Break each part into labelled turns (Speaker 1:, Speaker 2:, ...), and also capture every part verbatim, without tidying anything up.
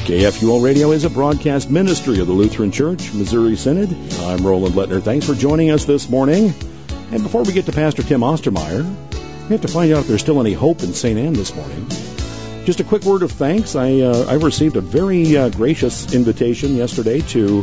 Speaker 1: K F U O Radio is a broadcast ministry of the Lutheran Church, Missouri Synod. I'm Roland Lettner. Thanks for joining us this morning. And before we get to Pastor Tim Ostermeyer, we have to find out if there's still any hope in Saint Anne this morning. Just a quick word of thanks. I uh, I received a very uh, gracious invitation yesterday to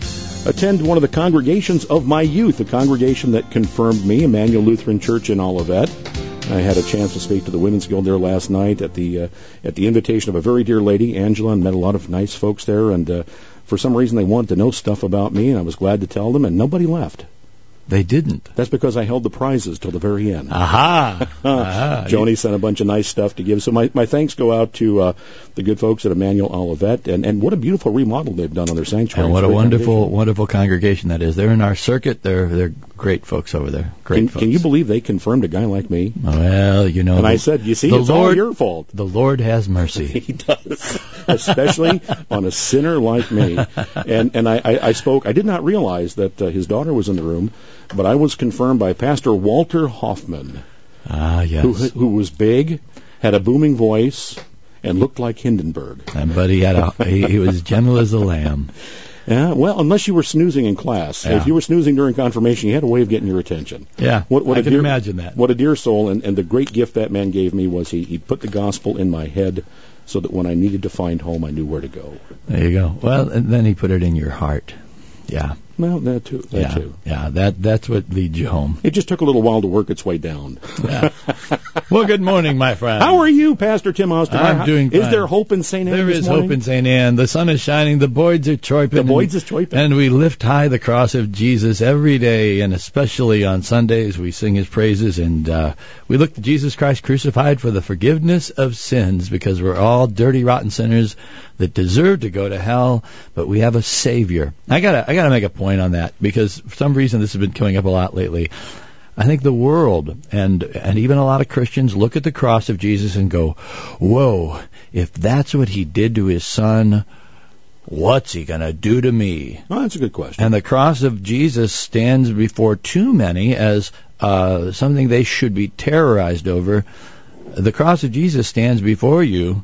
Speaker 1: attend one of the congregations of my youth, the congregation that confirmed me, Emmanuel Lutheran Church in Olivet. I had a chance to speak to the Women's Guild there last night at the uh, at the invitation of a very dear lady, Angela, and met a lot of nice folks there. And uh, for some reason, they wanted to know stuff about me, and I was glad to tell them, and nobody left.
Speaker 2: They didn't.
Speaker 1: That's because I held the prizes till the very end.
Speaker 2: Aha! Aha.
Speaker 1: Joni sent a bunch of nice stuff to give. So my, my thanks go out to uh, the good folks at Emmanuel Olivet. And, and what a beautiful remodel they've done on their sanctuary.
Speaker 2: And what a wonderful, wonderful congregation that is. They're in our circuit. They're they're great folks over there. Great
Speaker 1: can,
Speaker 2: folks.
Speaker 1: Can you believe they confirmed a guy like me?
Speaker 2: Well, you know.
Speaker 1: And
Speaker 2: the,
Speaker 1: I said, you see, it's
Speaker 2: Lord,
Speaker 1: all your fault.
Speaker 2: The Lord has mercy.
Speaker 1: He does. Especially on a sinner like me. And and I, I, I spoke, I did not realize that uh, his daughter was in the room, but I was confirmed by Pastor Walter Hoffman.
Speaker 2: Ah, yes.
Speaker 1: Who, who was big, had a booming voice, and looked like Hindenburg.
Speaker 2: And, but he had a, he, he was gentle as a lamb.
Speaker 1: Yeah, well, unless you were snoozing in class.
Speaker 2: Yeah.
Speaker 1: If you were snoozing during confirmation, you had a way of getting your attention.
Speaker 2: Yeah,
Speaker 1: what, what
Speaker 2: I
Speaker 1: a
Speaker 2: can
Speaker 1: dear,
Speaker 2: imagine that.
Speaker 1: What a dear soul, and, and the great gift that man gave me was he, he put the gospel in my head so that when I needed to find home, I knew where to go.
Speaker 2: There you go. Well, and then he put it in your heart. Yeah.
Speaker 1: Well, that too. That
Speaker 2: yeah,
Speaker 1: too.
Speaker 2: Yeah, that that's what leads you home.
Speaker 1: It just took a little while to work its way down.
Speaker 2: Yeah. Well, good morning, my friend.
Speaker 1: How are you, Pastor Tim Ostermeyer?
Speaker 2: I'm doing fine.
Speaker 1: Is there hope in Saint Anne
Speaker 2: There
Speaker 1: this
Speaker 2: is
Speaker 1: morning?
Speaker 2: hope in Saint Anne. The sun is shining. The boys are chirping.
Speaker 1: The boys is chirping.
Speaker 2: And we lift high the cross of Jesus every day, and especially on Sundays we sing his praises, and uh, we look to Jesus Christ crucified for the forgiveness of sins, because we're all dirty, rotten sinners that deserve to go to hell, but we have a Savior. I gotta, I gotta make a point on that, because for some reason this has been coming up a lot lately. I think the world and and even a lot of Christians look at the cross of Jesus and go, whoa, if that's what he did to his son, what's he going to do to me?
Speaker 1: Oh, that's a good question.
Speaker 2: And the cross of Jesus stands before too many as uh, something they should be terrorized over. The cross of Jesus stands before you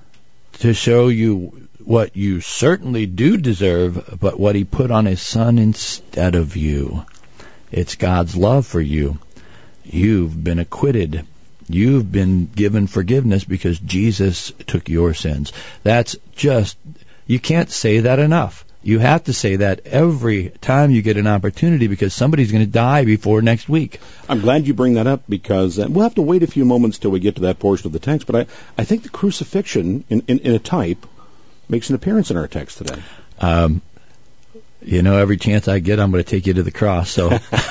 Speaker 2: to show you what you certainly do deserve, but what he put on his son instead of you. It's God's love for you. You've been acquitted. You've been given forgiveness because Jesus took your sins. That's just, you can't say that enough. You have to say that every time you get an opportunity, because somebody's going to die before next week.
Speaker 1: I'm glad you bring that up, because uh, we'll have to wait a few moments till we get to that portion of the text, but I, I think the crucifixion in, in, in a type makes an appearance in our text today. Um,
Speaker 2: you know, every chance I get, I'm going to take you to the cross. So,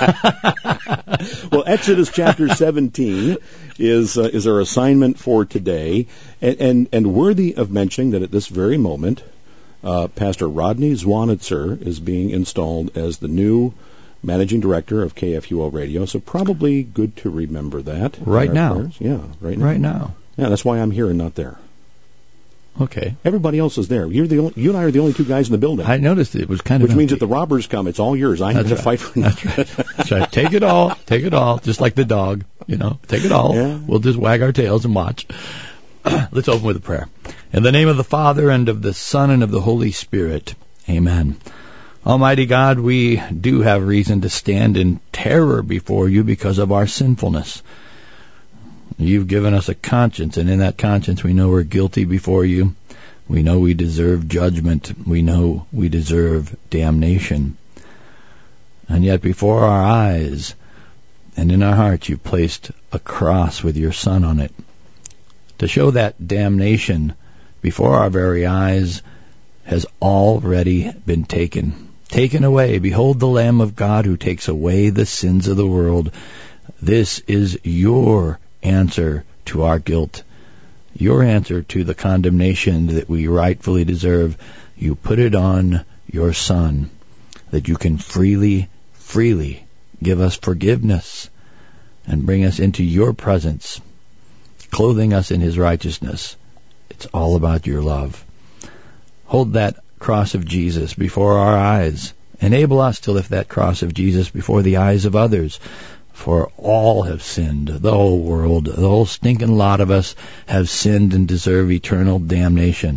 Speaker 1: well, Exodus chapter seventeen is uh, is our assignment for today, and, and and worthy of mentioning that at this very moment, uh, Pastor Rodney Zwanitzer is being installed as the new managing director of K F U O Radio. So probably good to remember that
Speaker 2: right now.
Speaker 1: Prayers. Yeah, right now.
Speaker 2: Right now.
Speaker 1: Yeah, that's why I'm here and not there.
Speaker 2: Okay.
Speaker 1: Everybody else is there. You're the only, you and I are the only two guys in the building.
Speaker 2: I noticed it was kind of
Speaker 1: Which
Speaker 2: empty.
Speaker 1: means if the robbers come, it's all yours. I have to fight for
Speaker 2: That's right. That's right. Take it all. Take it all. Just like the dog. You know, take it all.
Speaker 1: Yeah.
Speaker 2: We'll just wag our tails and watch. Let's open with a prayer. In the name of the Father, and of the Son, and of the Holy Spirit. Amen. Almighty God, we do have reason to stand in terror before you because of our sinfulness. You've given us a conscience, and in that conscience we know we're guilty before you. We know we deserve judgment. We know we deserve damnation. And yet before our eyes and in our hearts you've placed a cross with your Son on it. To show that damnation before our very eyes has already been taken. Taken away. Behold the Lamb of God who takes away the sins of the world. This is your answer to our guilt. Your answer to the condemnation that we rightfully deserve. You put it on your Son, that you can freely, freely give us forgiveness and bring us into your presence, clothing us in his righteousness. It's all about your love. Hold that cross of Jesus before our eyes. Enable us to lift that cross of Jesus before the eyes of others. For all have sinned, the whole world, the whole stinking lot of us have sinned and deserve eternal damnation.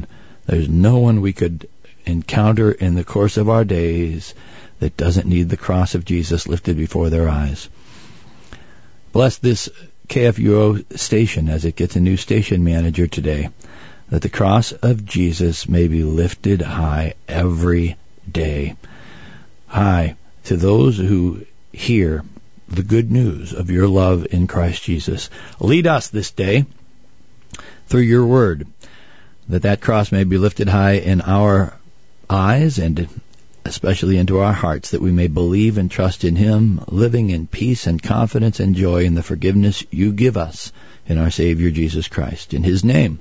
Speaker 2: There's no one we could encounter in the course of our days that doesn't need the cross of Jesus lifted before their eyes. Bless this K F U O station as it gets a new station manager today, that the cross of Jesus may be lifted high every day. High to those who hear the good news of your love in Christ Jesus. Lead us this day through your word, that that cross may be lifted high in our eyes and especially into our hearts, that we may believe and trust in him, living in peace and confidence and joy in the forgiveness you give us in our Savior Jesus Christ. In his name,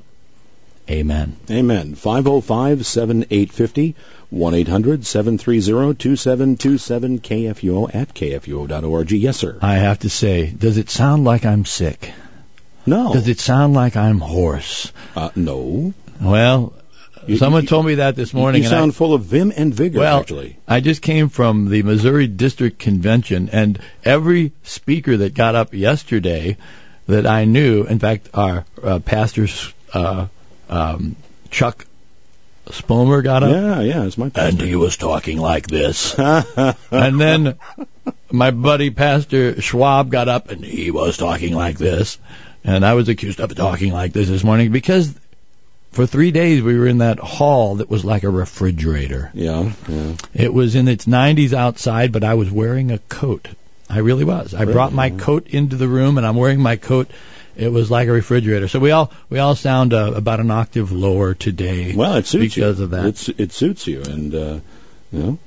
Speaker 2: amen.
Speaker 1: Amen. five oh five, seven eight five oh, one eight hundred, seven three zero, two seven two seven, K F U O at K F U O dot org. Yes, sir.
Speaker 2: I have to say, does it sound like I'm sick?
Speaker 1: No.
Speaker 2: Does it sound like I'm hoarse?
Speaker 1: Uh, no.
Speaker 2: Well, you, someone you, told me that this morning.
Speaker 1: You
Speaker 2: and
Speaker 1: sound
Speaker 2: I,
Speaker 1: full of vim and vigor,
Speaker 2: well,
Speaker 1: actually.
Speaker 2: I just came from the Missouri District Convention, and every speaker that got up yesterday that I knew, in fact, our uh, pastor uh, um, Chuck Spomer got up.
Speaker 1: Yeah, yeah, it's my pastor.
Speaker 2: And he was talking like this. And then my buddy Pastor Schwab got up, and he was talking like this. And I was accused of talking like this this morning because for three days we were in that hall that was like a refrigerator.
Speaker 1: Yeah, yeah.
Speaker 2: It was in its nineties outside, but I was wearing a coat. I really was. I
Speaker 1: really?
Speaker 2: brought my coat into the room, and I'm wearing my coat. It was like a refrigerator. So we all we all sound uh, about an octave lower today.
Speaker 1: Well, it suits
Speaker 2: because
Speaker 1: you.
Speaker 2: of that.
Speaker 1: It's, it suits you, and uh, you know,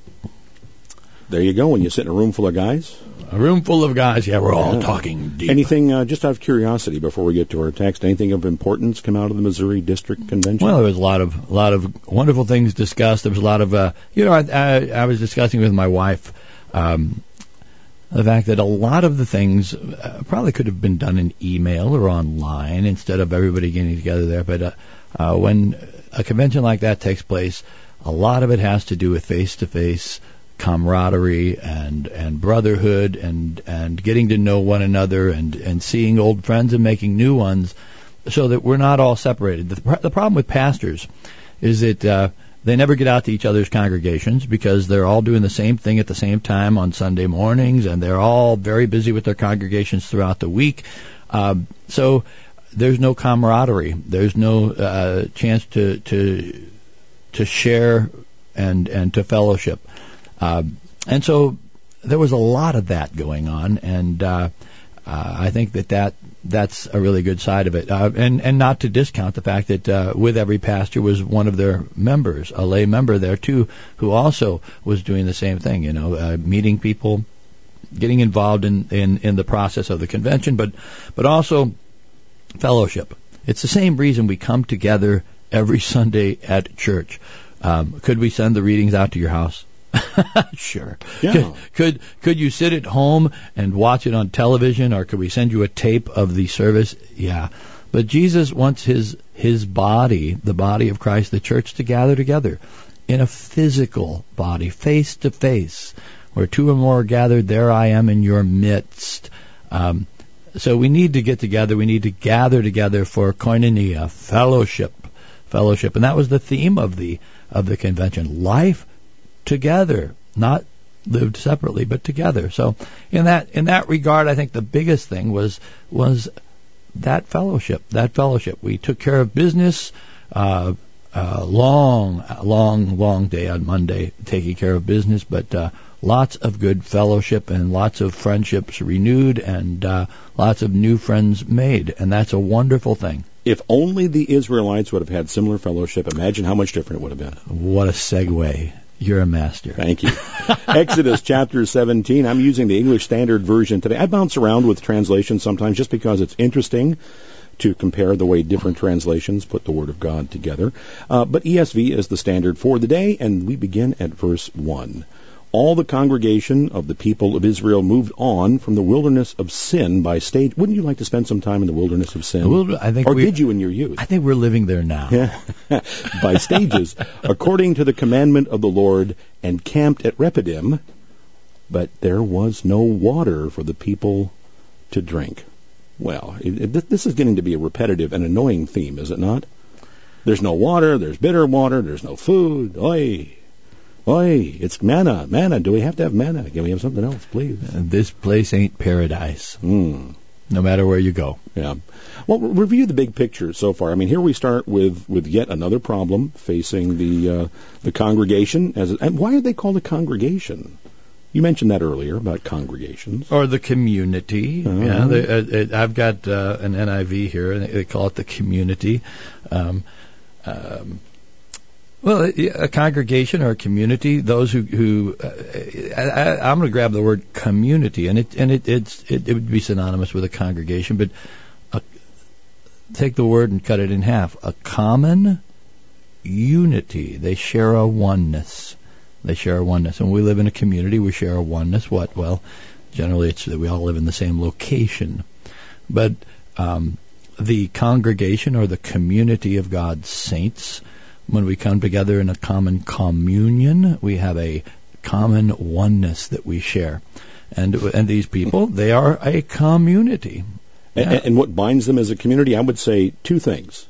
Speaker 1: there you go. When you sit in a room full of guys,
Speaker 2: a room full of guys. Yeah, we're all
Speaker 1: yeah.
Speaker 2: talking deep.
Speaker 1: Anything, uh, just out of curiosity, before we get to our text, anything of importance come out of the Missouri District Convention?
Speaker 2: Well, there was a lot of a lot of wonderful things discussed. There was a lot of, uh, you know, I, I, I was discussing with my wife. Um, The fact that a lot of the things uh, probably could have been done in email or online instead of everybody getting together there. But uh, uh, when a convention like that takes place, a lot of it has to do with face-to-face camaraderie and, and brotherhood and, and getting to know one another and, and seeing old friends and making new ones so that we're not all separated. The, the problem with pastors is that uh, they never get out to each other's congregations because they're all doing the same thing at the same time on Sunday mornings, and they're all very busy with their congregations throughout the week. Um, so there's no camaraderie. There's no uh, chance to to to share and and to fellowship. Um, and so there was a lot of that going on, and uh, uh, I think that, that that's a really good side of it. Uh, and, and not to discount the fact that uh, with every pastor was one of their members, a lay member there too, who also was doing the same thing, you know, uh, meeting people, getting involved in, in, in the process of the convention, but but also fellowship. It's the same reason we come together every Sunday at church. Um, could we send the readings out to your house? Sure.
Speaker 1: Yeah.
Speaker 2: Could, could could you sit at home and watch it on television, or could we send you a tape of the service? Yeah. But Jesus wants his his body, the body of Christ, the church, to gather together in a physical body, face to face, where two or more are gathered. There I am in your midst. Um, so we need to get together. We need to gather together for koinonia, fellowship, fellowship, and that was the theme of the of the convention: life together, not lived separately, but together. So in that in that regard, I think the biggest thing was was that fellowship. That fellowship. We took care of business. Uh, uh, long, long, long day on Monday, taking care of business, but uh, lots of good fellowship and lots of friendships renewed and uh, lots of new friends made, and that's a wonderful thing.
Speaker 1: If only the Israelites would have had similar fellowship, imagine how much different it would have been.
Speaker 2: What a segue. You're a master.
Speaker 1: Thank you. Exodus chapter seventeen. I'm using the English Standard Version today. I bounce around with translations sometimes just because it's interesting to compare the way different translations put the Word of God together. Uh, but E S V is the standard for the day, and we begin at verse one. All the congregation of the people of Israel moved on from the wilderness of sin by stage. Wouldn't you like to spend some time in the wilderness of sin?
Speaker 2: Well, I think
Speaker 1: or
Speaker 2: we,
Speaker 1: did you in your youth?
Speaker 2: I think we're living there now.
Speaker 1: Yeah. By stages, according to the commandment of the Lord, and camped at Rephidim, but there was no water for the people to drink. Well, it, it, this is getting to be a repetitive and annoying theme, is it not? There's no water, there's bitter water, there's no food. Oi, oi, it's manna, manna. Do we have to have manna? Can we have something else, please?
Speaker 2: Uh, this place ain't paradise.
Speaker 1: Mm.
Speaker 2: No matter where you go.
Speaker 1: Yeah. Well, review the big picture so far. I mean, here we start with, with yet another problem facing the uh, the congregation. As a, and why are they called a congregation? You mentioned that earlier about congregations.
Speaker 2: Or the community.
Speaker 1: Uh-huh.
Speaker 2: Yeah, they, uh, I've got uh, an N I V here, and they call it the community. Um, um, well, a congregation or a community, those who, who uh, I, I'm going to grab the word community, and it and it it's, it, it would be synonymous with a congregation, but a, take the word and cut it in half. A common unity. They share a oneness. They share a oneness. And when we live in a community, we share a oneness. What? Well, generally it's that we all live in the same location. But um, the congregation or the community of God's saints, when we come together in a common communion, we have a common oneness that we share. And and these people, they are a community.
Speaker 1: Yeah. And, and what binds them as a community, I would say two things.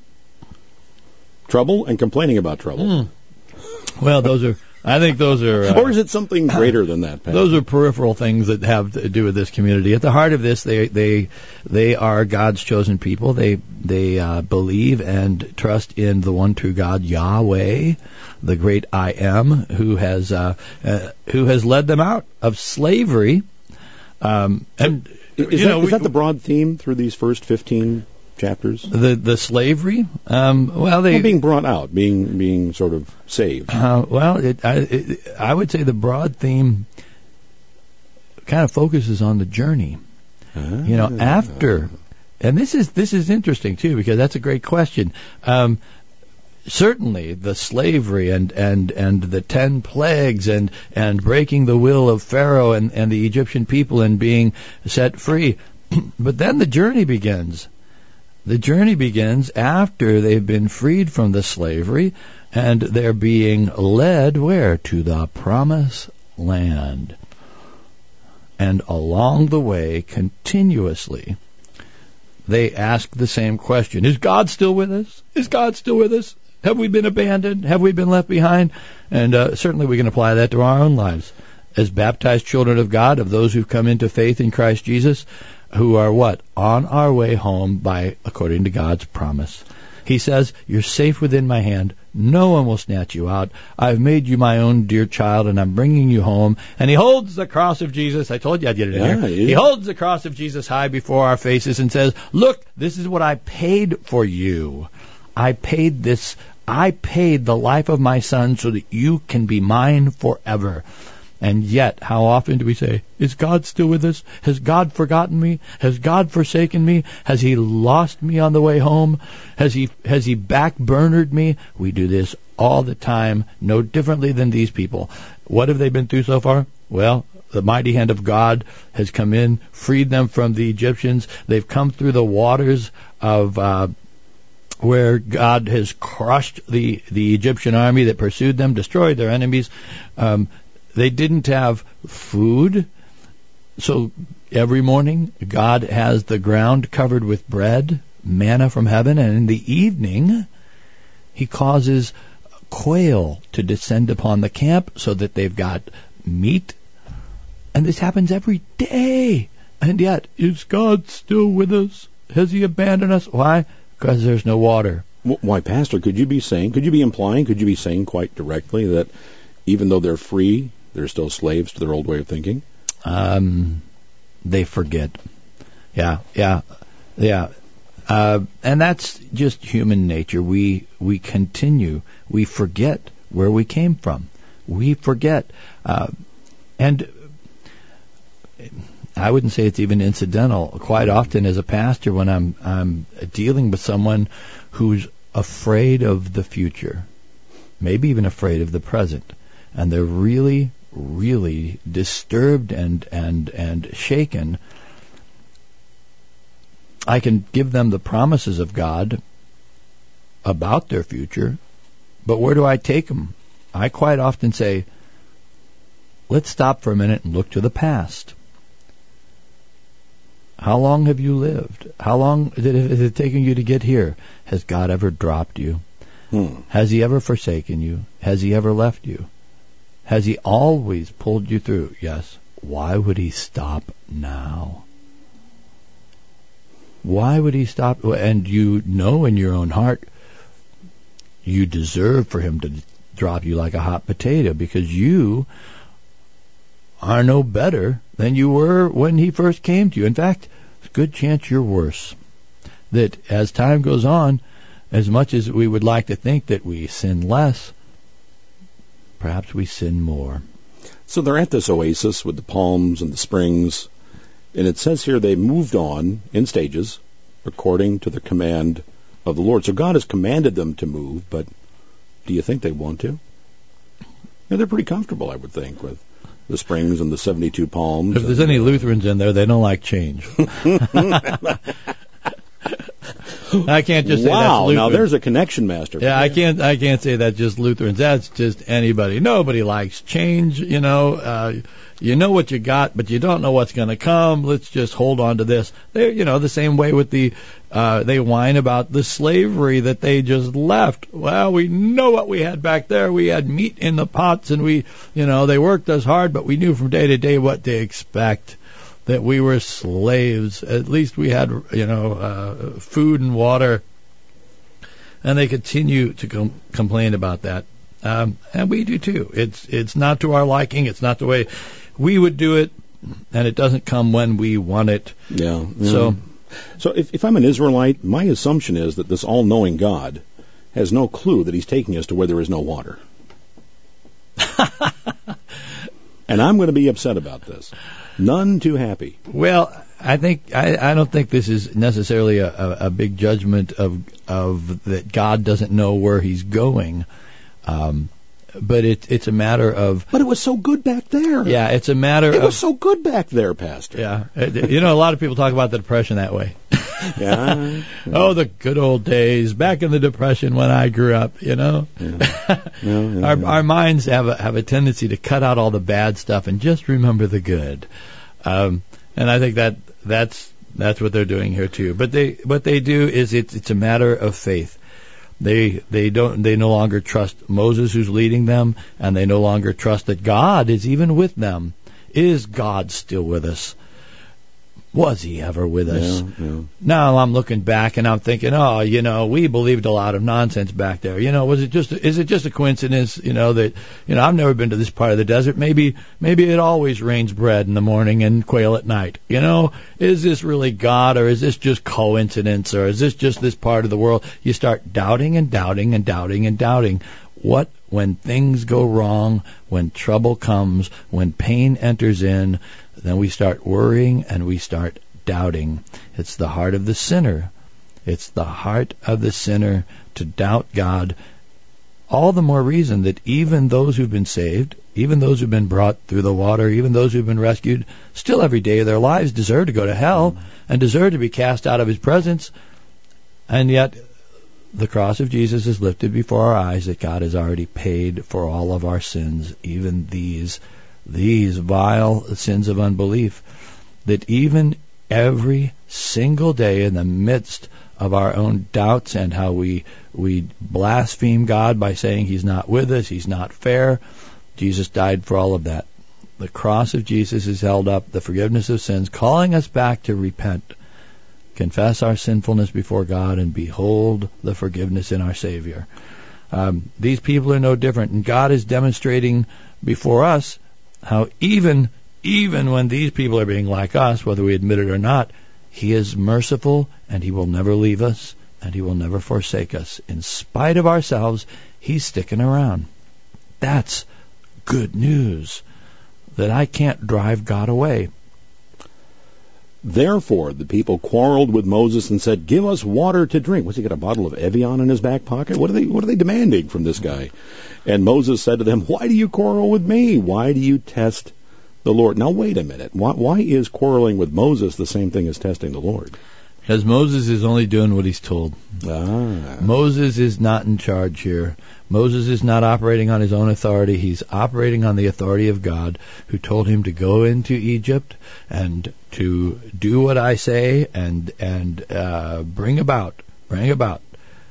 Speaker 1: Trouble and complaining about trouble.
Speaker 2: Mm. Well, those are... I think those are... Uh,
Speaker 1: or is it something greater than that, Pat?
Speaker 2: Those are peripheral things that have to do with this community. At the heart of this, they they they are God's chosen people. They they uh, believe and trust in the one true God, Yahweh, the great I Am, who has uh, uh, who has led them out of slavery. Um, and
Speaker 1: is,
Speaker 2: you
Speaker 1: that,
Speaker 2: know,
Speaker 1: is
Speaker 2: we,
Speaker 1: that the broad theme through these first fifteen chapters?
Speaker 2: The the slavery. Um, well, they
Speaker 1: well, being brought out, being being sort of saved.
Speaker 2: Uh, well, it, I it, I would say the broad theme kind of focuses on the journey. Ah. You know, after, and this is this is interesting too, because that's a great question. Um, certainly, the slavery and, and, and the ten plagues and, and breaking the will of Pharaoh and, and the Egyptian people and being set free, but then the journey begins. The journey begins after they've been freed from the slavery, and they're being led where? To the promised land. And along the way, continuously, they ask the same question. Is God still with us? Is God still with us? Have we been abandoned? Have we been left behind? And uh, certainly we can apply that to our own lives. As baptized children of God, of those who've come into faith in Christ Jesus, who are what? On our way home by according to God's promise. He says, you're safe within my hand. No one will snatch you out. I've made you my own dear child, and I'm bringing you home. And he holds the cross of Jesus. I told you I'd get it in
Speaker 1: yeah,
Speaker 2: here.
Speaker 1: Yeah.
Speaker 2: He holds the cross of Jesus high before our faces and says, look, this is what I paid for you. I paid this. I paid the life of my son so that you can be mine forever. And yet, how often do we say, is God still with us? Has God forgotten me? Has God forsaken me? Has he lost me on the way home? Has he has he backburnered me? We do this all the time, no differently than these people. What have they been through so far? Well, the mighty hand of God has come in, freed them from the Egyptians. They've come through the waters of uh, where God has crushed the, the Egyptian army that pursued them, destroyed their enemies. Um They didn't have food, so every morning God has the ground covered with bread, manna from heaven, and in the evening he causes quail to descend upon the camp so that they've got meat. And this happens every day. And yet, is God still with us? Has he abandoned us? Why? Because there's no water.
Speaker 1: Why, Pastor, could you be saying, could you be implying, could you be saying quite directly that even though they're free, they're still slaves to their old way of thinking?
Speaker 2: Um, they forget. Yeah, yeah, yeah. Uh, and that's just human nature. We we continue. We forget where we came from. We forget. Uh, and I wouldn't say it's even incidental. Quite often as a pastor, when I'm I'm dealing with someone who's afraid of the future, maybe even afraid of the present, and they're really, really disturbed and, and, and shaken, I can give them the promises of God about their future, but where do I take them? I quite often say, let's stop for a minute and look to the past. How long have you lived? How long is it taking you to get here? Has God ever dropped you?
Speaker 1: Hmm.
Speaker 2: Has he ever forsaken you? Has he ever left you? Has he always pulled you through? Yes. Why would he stop now? Why would he stop? And you know in your own heart, you deserve for him to drop you like a hot potato, because you are no better than you were when he first came to you. In fact, there's a good chance you're worse. That as time goes on, as much as we would like to think that we sin less, perhaps we sin more.
Speaker 1: So they're at this oasis with the palms and the springs, and it says here they moved on in stages according to the command of the Lord. So God has commanded them to move, but do you think they want to? Yeah, they're pretty comfortable, I would think, with the springs and the seventy-two palms.
Speaker 2: If there's any Lutherans in there, they don't like change. I can't just say
Speaker 1: wow,
Speaker 2: that's Lutheran.
Speaker 1: Now there's a connection, Master.
Speaker 2: Yeah, I can't. I can't say that's just Lutherans. That's just anybody. Nobody likes change. You know, uh, you know what you got, but you don't know what's going to come. Let's just hold on to this. They, you know, the same way with the. Uh, they whine about the slavery that they just left. Well, we know what we had back there. We had meat in the pots, and we, you know, they worked us hard, but we knew from day to day what to expect. That we were slaves. At least we had, you know, uh, food and water. And they continue to com- complain about that. Um, and we do too. It's it's not to our liking. It's not the way we would do it. And it doesn't come when we want it.
Speaker 1: Yeah. yeah.
Speaker 2: So,
Speaker 1: so if, if I'm an Israelite, my assumption is that this all-knowing God has no clue that he's taking us to where there is no water. And I'm going to be upset about this. None too happy.
Speaker 2: Well, I think I, I don't think this is necessarily a, a, a big judgment of of that God doesn't know where he's going, um, but it, it's a matter of.
Speaker 1: But it was so good back there.
Speaker 2: Yeah, it's a matter
Speaker 1: it
Speaker 2: of.
Speaker 1: It was so good back there, Pastor.
Speaker 2: Yeah, you know, a lot of people talk about the Depression that way.
Speaker 1: Yeah.
Speaker 2: Oh, the good old days back in the Depression when I grew up. You know,
Speaker 1: yeah. Yeah, yeah,
Speaker 2: our
Speaker 1: yeah.
Speaker 2: our minds have a, have a tendency to cut out all the bad stuff and just remember the good. Um, and I think that that's that's what they're doing here too. But they what they do is it's it's a matter of faith. They they don't they no longer trust Moses who's leading them, and they no longer trust that God is even with them. Is God still with us? Was he ever with us?
Speaker 1: Yeah, yeah.
Speaker 2: Now I'm looking back and I'm thinking, oh, you know, we believed a lot of nonsense back there. You know, was it just, is it just a coincidence, you know, that, you know, I've never been to this part of the desert. Maybe, maybe it always rains bread in the morning and quail at night. You know, is this really God, or is this just coincidence, or is this just this part of the world? You start doubting and doubting and doubting and doubting. What, when things go wrong, when trouble comes, when pain enters in, then we start worrying and we start doubting. It's the heart of the sinner. It's the heart of the sinner to doubt God. All the more reason that even those who've been saved, even those who've been brought through the water, even those who've been rescued, still every day of their lives deserve to go to hell and deserve to be cast out of his presence. And yet the cross of Jesus is lifted before our eyes, that God has already paid for all of our sins, even these These vile sins of unbelief, that even every single day in the midst of our own doubts and how we we blaspheme God by saying he's not with us, he's not fair, Jesus died for all of that. The cross of Jesus is held up, the forgiveness of sins, calling us back to repent, confess our sinfulness before God, and behold the forgiveness in our Savior. Um, these people are no different, and God is demonstrating before us how even even when these people are being like us, whether we admit it or not, he is merciful, and he will never leave us, and he will never forsake us. In spite of ourselves, he's sticking around. That's good news, that I can't drive God away.
Speaker 1: Therefore, the people quarreled with Moses and said, "Give us water to drink." What's he got, a bottle of Evian in his back pocket? What are they, what are they demanding from this guy? And Moses said to them, "Why do you quarrel with me? Why do you test the Lord?" Now, wait a minute. Why, why is quarreling with Moses the same thing as testing the Lord?
Speaker 2: Because Moses is only doing what he's told.
Speaker 1: Ah.
Speaker 2: Moses is not in charge here. Moses is not operating on his own authority. He's operating on the authority of God, who told him to go into Egypt and to do what I say and and uh, bring about, bring about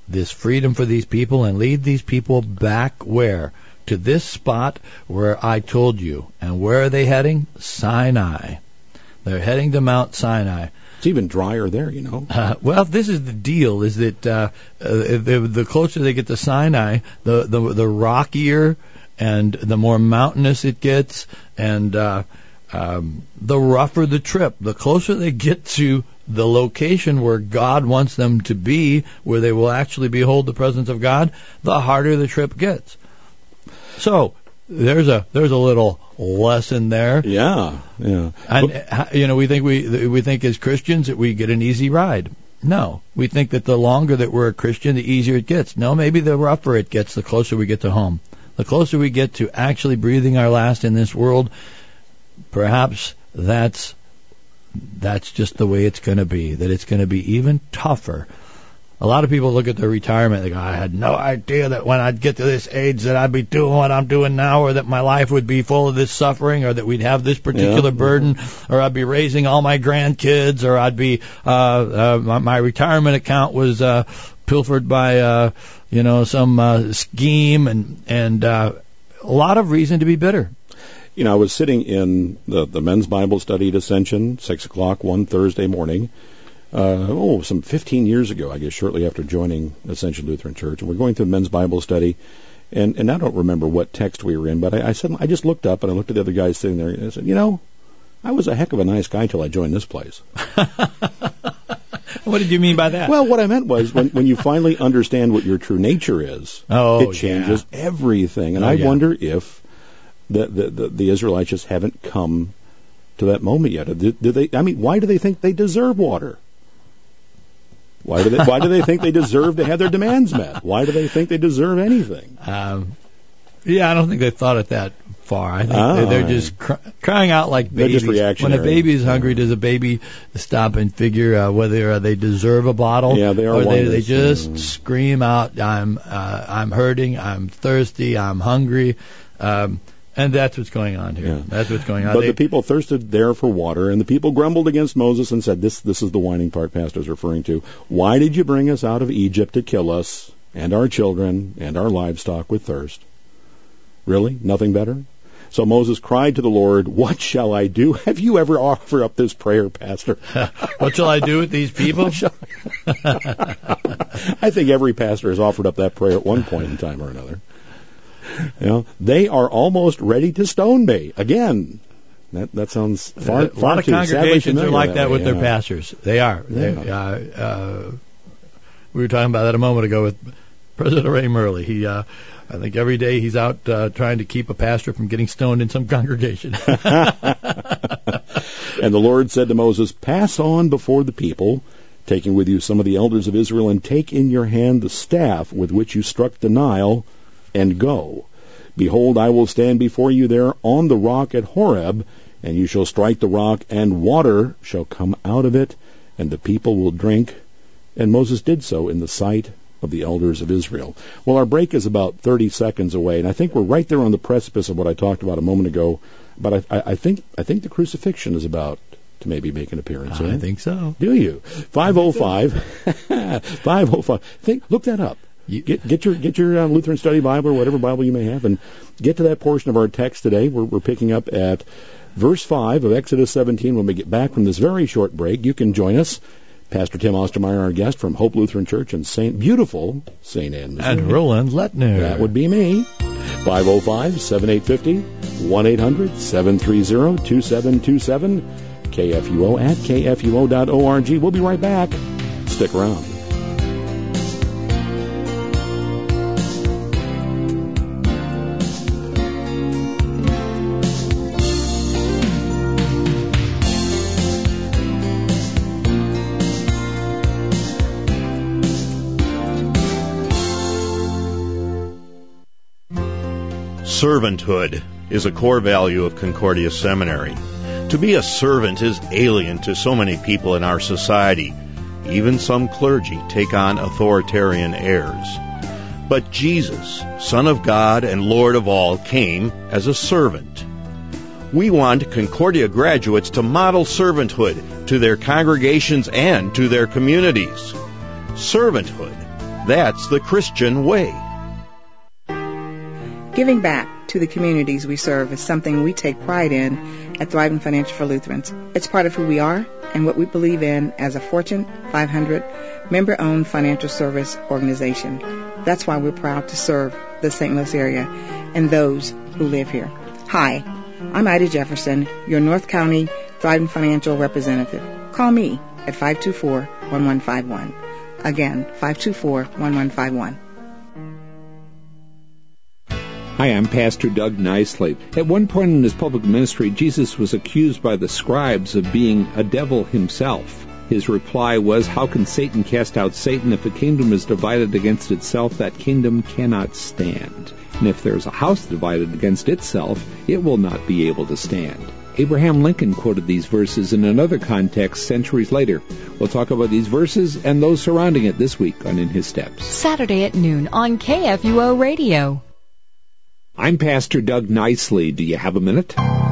Speaker 2: this freedom for these people and lead these people back where? To this spot where I told you. And where are they heading? Sinai. They're heading to Mount Sinai.
Speaker 1: It's even drier there, you know.
Speaker 2: Uh, well, this is the deal, is that uh, uh, the, the closer they get to Sinai, the, the, the rockier and the more mountainous it gets, and uh, um, the rougher the trip. The closer they get to the location where God wants them to be, where they will actually behold the presence of God, the harder the trip gets. So there's a there's a little lesson there.
Speaker 1: Yeah, yeah.
Speaker 2: And you know, we think we we think as Christians that we get an easy ride. No, we think that the longer that we're a Christian, the easier it gets. No, maybe the rougher it gets, the closer we get to home. The closer we get to actually breathing our last in this world, perhaps that's that's just the way it's going to be. That it's going to be even tougher. A lot of people look at their retirement, they go, I had no idea that when I'd get to this age that I'd be doing what I'm doing now, or that my life would be full of this suffering, or that we'd have this particular yeah. burden, or I'd be raising all my grandkids, or I'd be, uh, uh my, my retirement account was, uh, pilfered by, uh, you know, some, uh, scheme, and, and, uh, a lot of reason to be bitter.
Speaker 1: You know, I was sitting in the, the men's Bible study at Ascension, six o'clock one Thursday morning, Uh, oh, some fifteen years ago, I guess, shortly after joining Ascension Lutheran Church. And we're going through men's Bible study, and, and I don't remember what text we were in, but I, I said, I just looked up and I looked at the other guys sitting there, and I said, you know, I was a heck of a nice guy till I joined this place.
Speaker 2: What did you mean by that?
Speaker 1: Well, what I meant was when, when you finally understand what your true nature is,
Speaker 2: oh,
Speaker 1: it changes
Speaker 2: yeah.
Speaker 1: everything. And
Speaker 2: oh,
Speaker 1: I
Speaker 2: yeah.
Speaker 1: wonder if the, the, the, the Israelites just haven't come to that moment yet. Do, do they? I mean, why do they think they deserve water? Why do they? Why do they think they deserve to have their demands met? Why do they think they deserve anything?
Speaker 2: Um, yeah, I don't think they thought it that far. I think
Speaker 1: oh,
Speaker 2: they're, they're just cr- crying out like babies.
Speaker 1: They're just reactionary.
Speaker 2: When a baby is hungry, does a baby stop and figure uh, whether uh, they deserve a bottle?
Speaker 1: Yeah, they are.
Speaker 2: Or they, they
Speaker 1: wonders,
Speaker 2: just
Speaker 1: yeah.
Speaker 2: scream out, "I'm, uh, I'm hurting. I'm thirsty. I'm hungry." Um, And that's what's going on here.
Speaker 1: Yeah.
Speaker 2: That's what's going on.
Speaker 1: But
Speaker 2: they,
Speaker 1: the people thirsted there for water, and the people grumbled against Moses and said, this this is the whining part Pastor's referring to. Why did you bring us out of Egypt to kill us and our children and our livestock with thirst? Really? Nothing better? So Moses cried to the Lord, what shall I do? Have you ever offered up this prayer, Pastor?
Speaker 2: What shall I do with these people?
Speaker 1: I think every pastor has offered up that prayer at one point in time or another. You know, they are almost ready to stone me again. That that sounds far.
Speaker 2: A
Speaker 1: far
Speaker 2: lot of
Speaker 1: too
Speaker 2: congregations are like that, that with
Speaker 1: way,
Speaker 2: their
Speaker 1: yeah.
Speaker 2: pastors. They are.
Speaker 1: Yeah.
Speaker 2: They, uh, uh, we were talking about that a moment ago with President Ray Murley. He, uh, I think, every day he's out uh, trying to keep a pastor from getting stoned in some congregation.
Speaker 1: And the Lord said to Moses, "Pass on before the people, taking with you some of the elders of Israel, and take in your hand the staff with which you struck the Nile, and go. Behold, I will stand before you there on the rock at Horeb, and you shall strike the rock, and water shall come out of it, and the people will drink." And Moses did so in the sight of the elders of Israel. Well, our break is about thirty seconds away, and I think we're right there on the precipice of what I talked about a moment ago. But I, I, I think I think the crucifixion is about to maybe make an appearance.
Speaker 2: I
Speaker 1: right?
Speaker 2: think so.
Speaker 1: Do you? five oh five five oh five Think, look that up. You get get your get your uh, Lutheran Study Bible or whatever Bible you may have, and get to that portion of our text today. We're, we're picking up at verse five of Exodus seventeen. When we get back from this very short break, you can join us. Pastor Tim Ostermeyer, our guest from Hope Lutheran Church in Saint beautiful Saint Anne, Missouri.
Speaker 2: And Roland Lettner.
Speaker 1: That would be me. five oh five, seven eight five oh, one eight hundred, seven three zero, two seven two seven, K F U O at K F U O dot org. We'll be right back. Stick around.
Speaker 3: Servanthood is a core value of Concordia Seminary. To be a servant is alien to so many people in our society. Even some clergy take on authoritarian airs. But Jesus, Son of God and Lord of all, came as a servant. We want Concordia graduates to model servanthood to their congregations and to their communities. Servanthood. That's the Christian way.
Speaker 4: Giving back to the communities we serve is something we take pride in at Thriving Financial for Lutherans. It's part of who we are and what we believe in as a Fortune five hundred member-owned financial service organization. That's why we're proud to serve the Saint Louis area and those who live here. Hi, I'm Ida Jefferson, your North County Thriving Financial representative. Call me at five two four, one one five one. Again, five two four, one one five one.
Speaker 5: Hi, I'm Pastor Doug Nicely. At one point in his public ministry, Jesus was accused by the scribes of being a devil himself. His reply was, "How can Satan cast out Satan? If a kingdom is divided against itself, that kingdom cannot stand. And if there is a house divided against itself, it will not be able to stand." Abraham Lincoln quoted these verses in another context centuries later. We'll talk about these verses and those surrounding it this week on In His Steps.
Speaker 6: Saturday at noon on K F U O Radio.
Speaker 5: I'm Pastor Doug Nicely. Do you have a minute?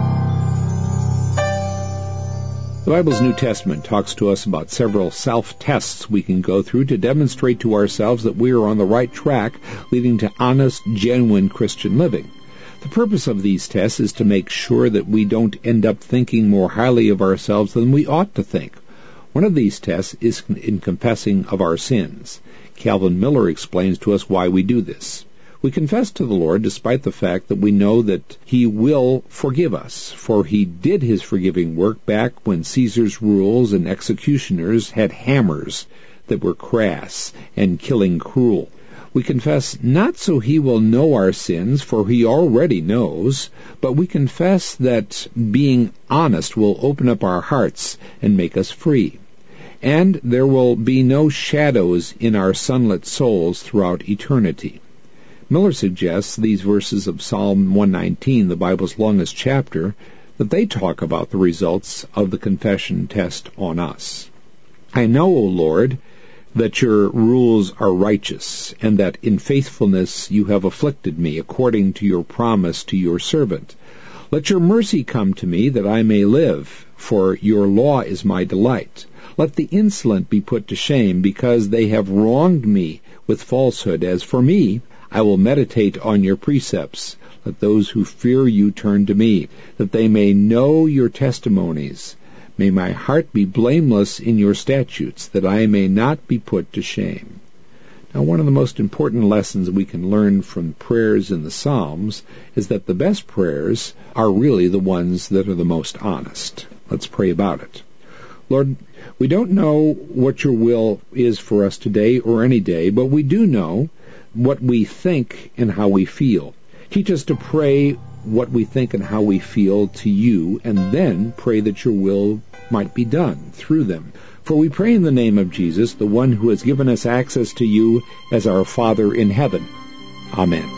Speaker 5: The Bible's New Testament talks to us about several self-tests we can go through to demonstrate to ourselves that we are on the right track, leading to honest, genuine Christian living. The purpose of these tests is to make sure that we don't end up thinking more highly of ourselves than we ought to think. One of these tests is in confessing of our sins. Calvin Miller explains to us why we do this. We confess to the Lord despite the fact that we know that He will forgive us, for He did His forgiving work back when Caesar's rules and executioners had hammers that were crass and killing cruel. We confess not so He will know our sins, for He already knows, but we confess that being honest will open up our hearts and make us free. And there will be no shadows in our sunlit souls throughout eternity. Miller suggests these verses of Psalm one nineteen, the Bible's longest chapter, that they talk about the results of the confession test on us. I know, O Lord, that your rules are righteous, and that in faithfulness you have afflicted me, according to your promise to your servant. Let your mercy come to me, that I may live, for your law is my delight. Let the insolent be put to shame, because they have wronged me with falsehood. As for me, I will meditate on your precepts. Let those who fear you turn to me, that they may know your testimonies. May my heart be blameless in your statutes, that I may not be put to shame. Now, one of the most important lessons we can learn from prayers in the Psalms is that the best prayers are really the ones that are the most honest. Let's pray about it. Lord, we don't know what your will is for us today or any day, but we do know what we think and how we feel. Teach us to pray what we think and how we feel to you, and then pray that your will might be done through them. For we pray in the name of Jesus, the one who has given us access to you as our Father in heaven. Amen.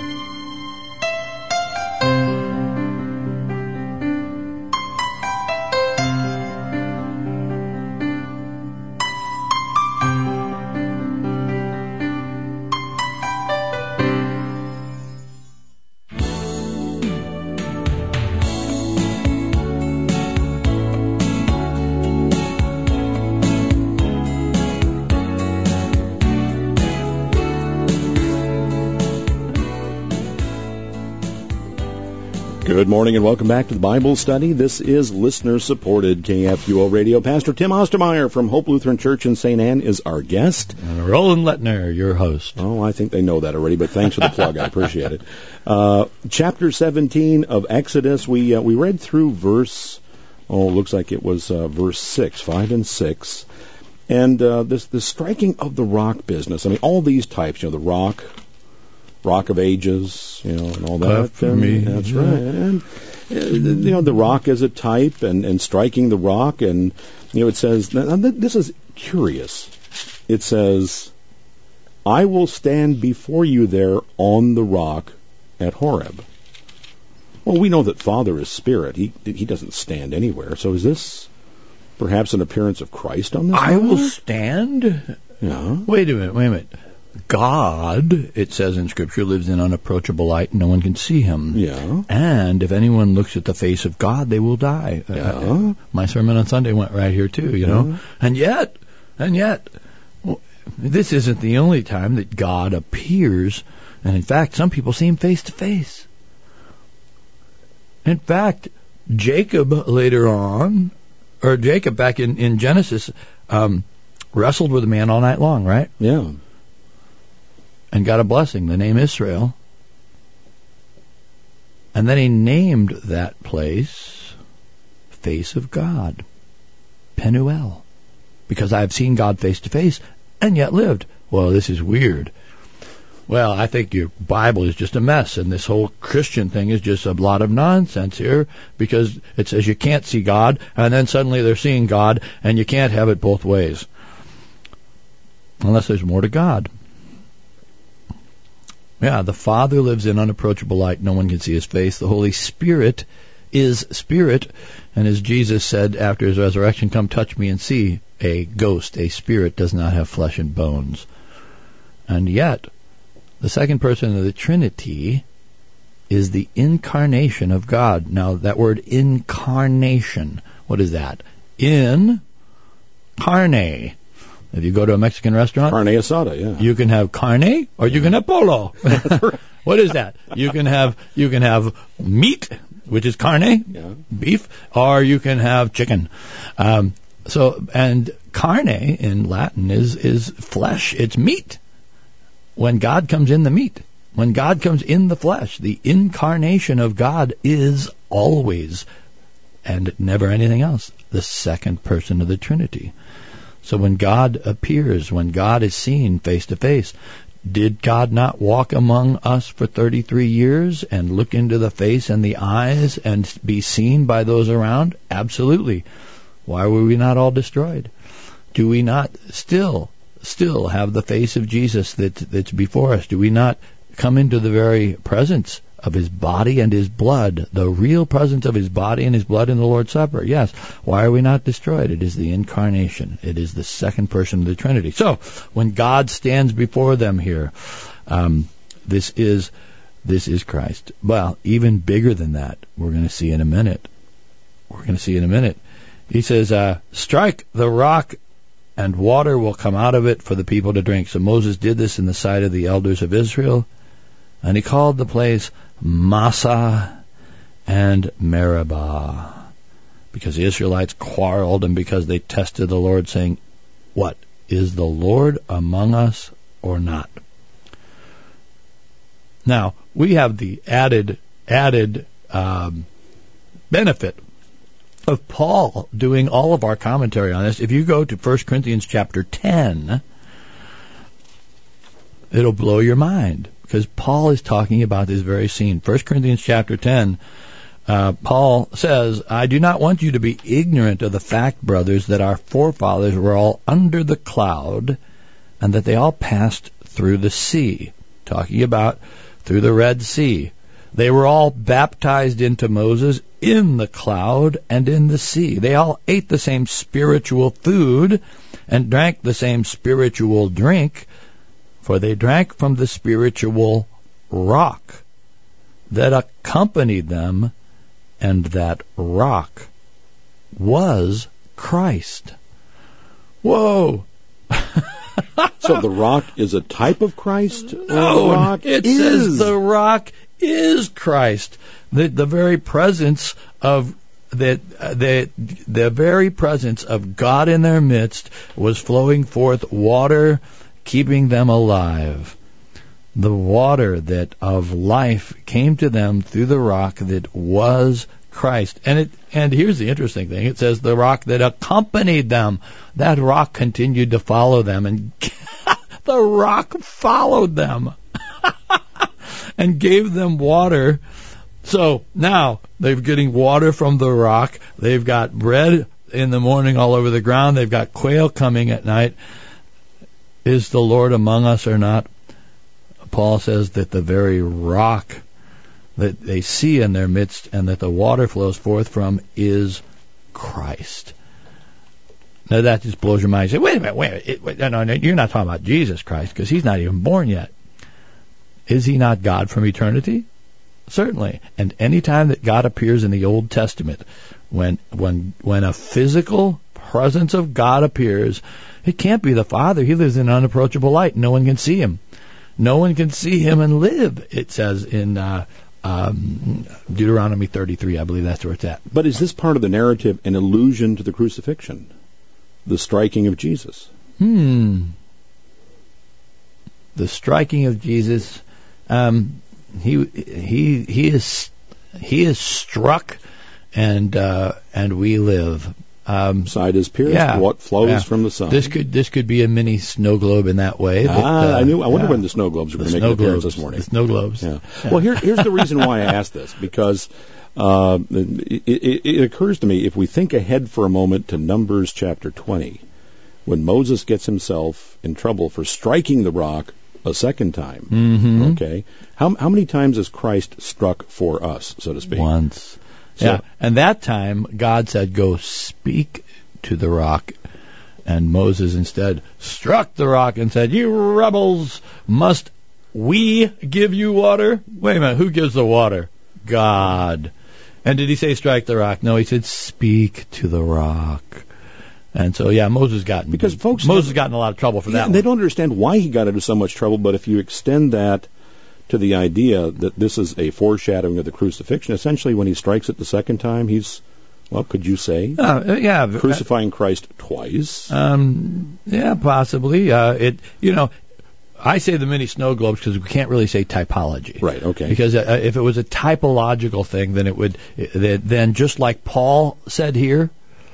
Speaker 1: Good morning and welcome back to the Bible study. This is listener-supported K F U O Radio. Pastor Tim Ostermeyer from Hope Lutheran Church in Saint Ann is our guest.
Speaker 2: And Roland Lettner, your host.
Speaker 1: Oh, I think they know that already, but thanks for the plug. I appreciate it. Uh, chapter seventeen of Exodus, we uh, we read through verse, oh, it looks like it was uh, verse six, five and six. And uh, this the striking of the rock business. I mean, all these types, you know, the rock, Rock of Ages, you know, and all that.
Speaker 2: Clap for me.
Speaker 1: That's right. And, uh, you know, the rock as a type and, and striking the rock. And, you know, it says, now this is curious. It says, I will stand before you there on the rock at Horeb. Well, we know that Father is Spirit. He he doesn't stand anywhere. So is this perhaps an appearance of Christ on this
Speaker 2: I
Speaker 1: rock?
Speaker 2: will stand?
Speaker 1: Yeah.
Speaker 2: Wait a minute, wait a minute. God, it says in Scripture, lives in unapproachable light and no one can see him.
Speaker 1: Yeah.
Speaker 2: And if anyone looks at the face of God, they will die.
Speaker 1: Yeah.
Speaker 2: Uh, my sermon on Sunday went right here too, you know.
Speaker 1: Yeah.
Speaker 2: And yet, and yet, this isn't the only time that God appears. And in fact, some people see him face to face. In fact, Jacob later on, or Jacob back in, in Genesis, um, wrestled with a man all night long, right?
Speaker 1: Yeah.
Speaker 2: And got a blessing, the name Israel. And then he named that place Face of God, Penuel, because I have seen God face to face and yet lived. Well, this is weird. Well, I think your Bible is just a mess, and this whole Christian thing is just a lot of nonsense here, because it says you can't see God, and then suddenly they're seeing God, and you can't have it both ways. Unless there's more to God. Yeah, the Father lives in unapproachable light. No one can see his face. The Holy Spirit is Spirit. And as Jesus said after his resurrection, come touch me and see. A ghost, a spirit, does not have flesh and bones. And yet, the second person of the Trinity is the incarnation of God. Now, that word incarnation, what is that? In carne. If you go to a Mexican restaurant,
Speaker 1: carne asada, yeah,
Speaker 2: you can have carne or you can have polo. What is that? You can have you can have meat, which is carne,
Speaker 1: yeah.
Speaker 2: beef, or you can have chicken. Um, so, and carne in Latin is is flesh. It's meat. When God comes in the meat, when God comes in the flesh, the incarnation of God is always, and never anything else, the second person of the Trinity. So when God appears, when God is seen face to face, did God not walk among us for thirty-three years and look into the face and the eyes and be seen by those around? Absolutely. Why were we not all destroyed? Do we not still, still have the face of Jesus that, that's before us? Do we not come into the very presence of his body and his blood, the real presence of his body and his blood in the Lord's Supper? Yes. Why are we not destroyed? It is the incarnation. It is the second person of the Trinity. So, when God stands before them here, um, this is this is Christ. Well, even bigger than that, we're going to see in a minute. We're going to see in a minute. He says, uh, strike the rock and water will come out of it for the people to drink. So Moses did this in the sight of the elders of Israel, and he called the place Massah and Meribah, because the Israelites quarreled and because they tested the Lord, saying, what, is the Lord among us or not? Now, we have the added added um, benefit of Paul doing all of our commentary on this. If you go to First Corinthians chapter ten, it'll blow your mind, because Paul is talking about this very scene. First Corinthians chapter ten, uh, Paul says, I do not want you to be ignorant of the fact, brothers, that our forefathers were all under the cloud, and that they all passed through the sea. Talking about through the Red Sea. They were all baptized into Moses in the cloud and in the sea. They all ate the same spiritual food and drank the same spiritual drink, for they drank from the spiritual rock that accompanied them, and that rock was Christ. Whoa!
Speaker 1: So the rock is a type of Christ?
Speaker 2: No,
Speaker 1: the rock
Speaker 2: it
Speaker 1: is.
Speaker 2: says the rock is Christ. The, the very presence of the, the, the very presence of God in their midst was flowing forth water, keeping them alive. The water that of life came to them through the rock that was Christ. And it and here's the interesting thing. It says the rock that accompanied them. That rock continued to follow them, and the rock followed them and gave them water. So now they're getting water from the rock. They've got bread in the morning all over the ground. They've got quail coming at night. Is the Lord among us or not? Paul says that the very rock that they see in their midst and that the water flows forth from is Christ. Now that just blows your mind. You say, wait a minute, wait a minute. It, wait, no, no, you're not talking about Jesus Christ, because he's not even born yet. Is he not God from eternity? Certainly. And any time that God appears in the Old Testament, when when when a physical presence of God appears, it can't be the Father. He lives in unapproachable light. No one can see him. No one can see him and live, it says in uh, um, Deuteronomy thirty-three. I believe that's where it's at.
Speaker 1: But is this part of the narrative an allusion to the crucifixion? The striking of Jesus?
Speaker 2: Hmm. The striking of Jesus, um, he he he is he is struck, and uh, and we live. Um,
Speaker 1: Side is pierced.
Speaker 2: Yeah,
Speaker 1: what flows
Speaker 2: yeah.
Speaker 1: from the sun?
Speaker 2: This could this could be a mini snow globe in that way. But,
Speaker 1: ah,
Speaker 2: uh,
Speaker 1: I knew. I wonder
Speaker 2: yeah.
Speaker 1: when the snow globes are going to make
Speaker 2: snow
Speaker 1: an appearance
Speaker 2: globes,
Speaker 1: this morning.
Speaker 2: The snow globes.
Speaker 1: Yeah.
Speaker 2: Yeah.
Speaker 1: Well, here, here's the reason why I asked this, because uh, it, it, it occurs to me, if we think ahead for a moment to Numbers chapter twenty, when Moses gets himself in trouble for striking the rock a second time.
Speaker 2: Mm-hmm.
Speaker 1: Okay, how how many times has Christ struck for us, so to speak?
Speaker 2: Once.
Speaker 1: So,
Speaker 2: yeah, and that time God said, "Go speak to the rock," and Moses instead struck the rock and said, "You rebels, must we give you water?" Wait a minute, who gives the water? God. And did he say strike the rock? No, he said speak to the rock. And so, yeah, Moses got in,
Speaker 1: because folks
Speaker 2: Moses got in a lot of trouble for
Speaker 1: yeah,
Speaker 2: that.
Speaker 1: They
Speaker 2: one.
Speaker 1: don't understand why he got into so much trouble. But if you extend that to the idea that this is a foreshadowing of the crucifixion, essentially, when he strikes it the second time, he's, well, could you say,
Speaker 2: uh, yeah,
Speaker 1: crucifying Christ twice?
Speaker 2: Um, yeah, possibly. Uh, it, you know, I say the mini snow globes because we can't really say typology.
Speaker 1: Right. Okay.
Speaker 2: Because uh, if it was a typological thing, then it would, then just like Paul said here,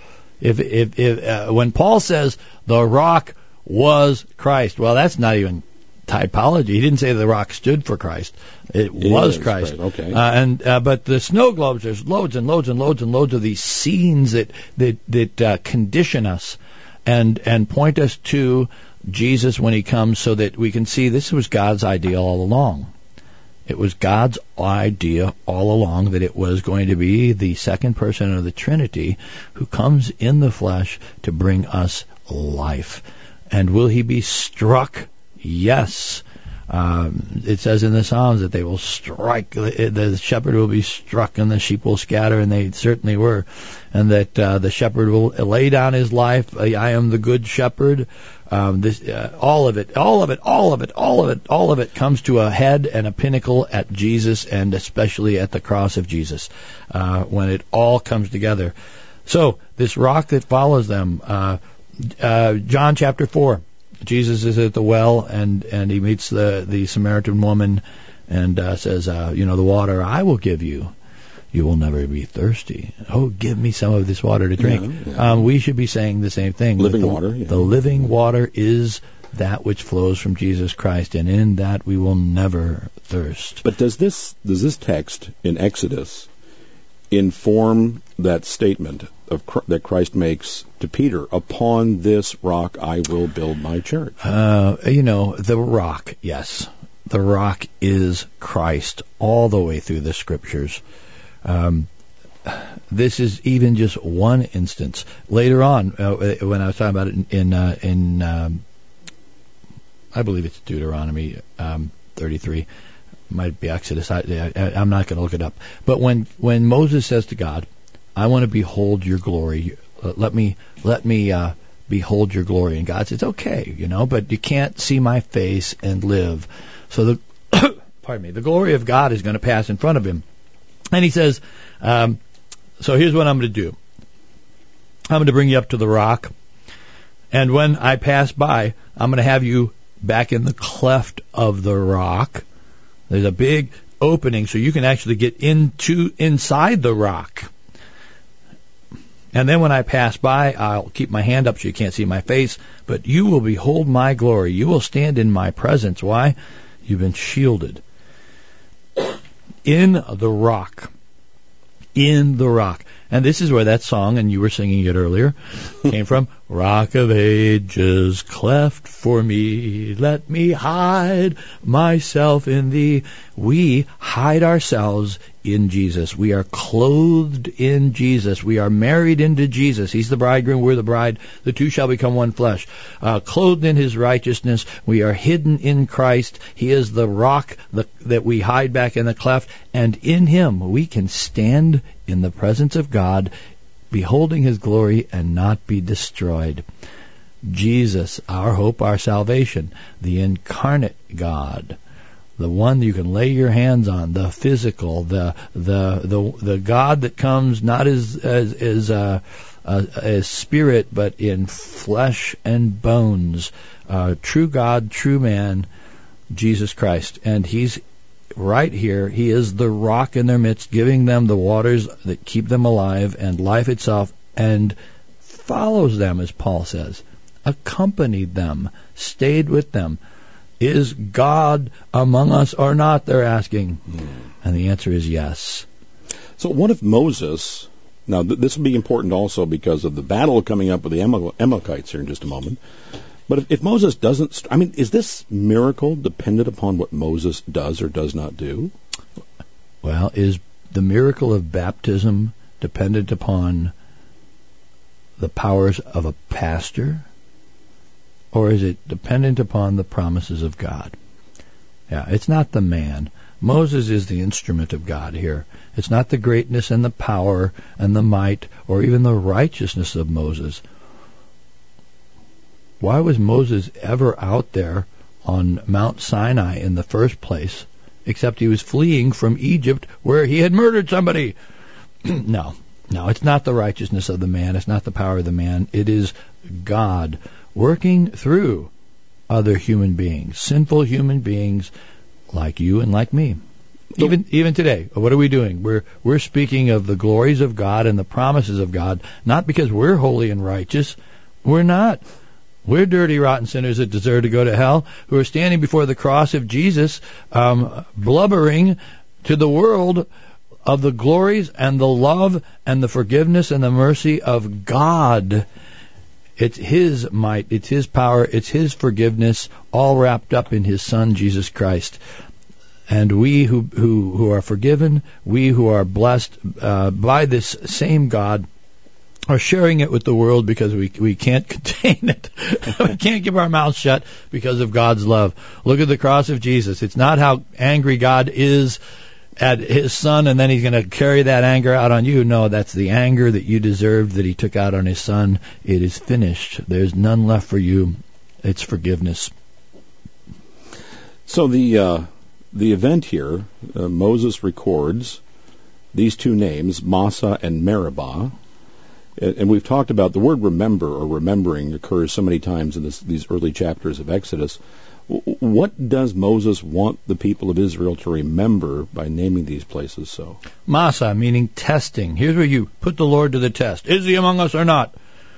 Speaker 2: if if, if uh, when Paul says the rock was Christ, well, that's not even typology. He didn't say the rock stood for Christ. It, it was Christ.
Speaker 1: Right. Okay.
Speaker 2: Uh, and uh, but the snow globes, there's loads and loads and loads and loads of these scenes that that that uh, condition us and and point us to Jesus when he comes, so that we can see this was God's idea all along. It was God's idea all along that it was going to be the second person of the Trinity who comes in the flesh to bring us life. And will he be struck? Yes. Um, it says in the Psalms that they will strike, the shepherd will be struck and the sheep will scatter, and they certainly were. And that uh, the shepherd will lay down his life. I am the good shepherd. Um, this, uh, all of it, all of it, all of it, all of it, all of it comes to a head and a pinnacle at Jesus, and especially at the cross of Jesus, uh, when it all comes together. So this rock that follows them, uh, uh, John chapter four, Jesus is at the well, and, and he meets the, the Samaritan woman, and uh, says, uh, you know, the water I will give you, you will never be thirsty. Oh, give me some of this water to drink.
Speaker 1: Yeah, yeah.
Speaker 2: Um, we should be saying the same thing.
Speaker 1: Living
Speaker 2: the,
Speaker 1: water. Yeah.
Speaker 2: The living water is that which flows from Jesus Christ, and in that we will never thirst.
Speaker 1: But does this does this text in Exodus inform that statement of that Christ makes to Peter? Upon this rock I will build my church.
Speaker 2: Uh, you know, the rock, yes. The rock is Christ all the way through the Scriptures. Um, this is even just one instance. Later on, uh, when I was talking about it in, in, uh, in um, I believe it's Deuteronomy um, thirty-three, might be Exodus. I, I, I'm not going to look it up. But when, when Moses says to God, "I want to behold your glory. Let me let me uh, behold your glory," and God says, "Okay, you know, but you can't see my face and live." So the pardon me, the glory of God is going to pass in front of him. And he says, um, so here's what I'm going to do. I'm going to bring you up to the rock, and when I pass by, I'm going to have you back in the cleft of the rock. There's a big opening, so you can actually get into inside the rock. And then when I pass by, I'll keep my hand up so you can't see my face, but you will behold my glory. You will stand in my presence. Why? You've been shielded. In the rock. In the rock. And this is where that song, and you were singing it earlier, came from. Rock of ages, cleft for me, let me hide myself in thee. We hide ourselves in Jesus. We are clothed in Jesus. We are married into Jesus. He's the bridegroom, we're the bride. The two shall become one flesh. Uh, clothed in his righteousness. We are hidden in Christ. He is the rock the, that we hide back in the cleft. And in him we can stand in the presence of God beholding his glory and not be destroyed. Jesus, our hope, our salvation, the incarnate God, the one you can lay your hands on, the physical, the the the the God that comes not as as as uh, uh, as spirit, but in flesh and bones, uh, true God, true man, Jesus Christ, and he's right here. He is the rock in their midst, giving them the waters that keep them alive and life itself, and follows them, as Paul says, accompanied them, stayed with them. Is God among us or not, they're asking. Mm. And the answer is yes.
Speaker 1: So what if Moses, now th- this will be important also because of the battle coming up with the Amal- Amalekites here in just a moment, but if, if Moses doesn't, st- I mean, is this miracle dependent upon what Moses does or does not do?
Speaker 2: Well, is the miracle of baptism dependent upon the powers of a pastor? Or is it dependent upon the promises of God? Yeah, it's not the man. Moses is the instrument of God here. It's not the greatness and the power and the might or even the righteousness of Moses. Why was Moses ever out there on Mount Sinai in the first place, except he was fleeing from Egypt where he had murdered somebody? No, no, it's not the righteousness of the man. It's not the power of the man. It is God working through other human beings, sinful human beings like you and like me. Even even today, what are we doing? We're we're speaking of the glories of God and the promises of God, not because we're holy and righteous. We're not. We're dirty, rotten sinners that deserve to go to hell, who are standing before the cross of Jesus, um, blubbering to the world of the glories and the love and the forgiveness and the mercy of God. It's His might, it's His power, it's His forgiveness, all wrapped up in His Son, Jesus Christ. And we who who, who are forgiven, we who are blessed uh, by this same God, are sharing it with the world because we we can't contain it. We can't keep our mouths shut because of God's love. Look at the cross of Jesus. It's not how angry God is at His Son, and then He's going to carry that anger out on you. No, that's the anger that you deserved that He took out on His Son. It is finished. There's none left for you. It's forgiveness.
Speaker 1: So the uh, the event here, uh, Moses records these two names, Massah and Meribah, and, and we've talked about the word remember or remembering occurs so many times in this, these early chapters of Exodus. What does Moses want the people of Israel to remember by naming these places so?
Speaker 2: Massah, meaning testing. Here's where you put the Lord to the test. Is He among us or not?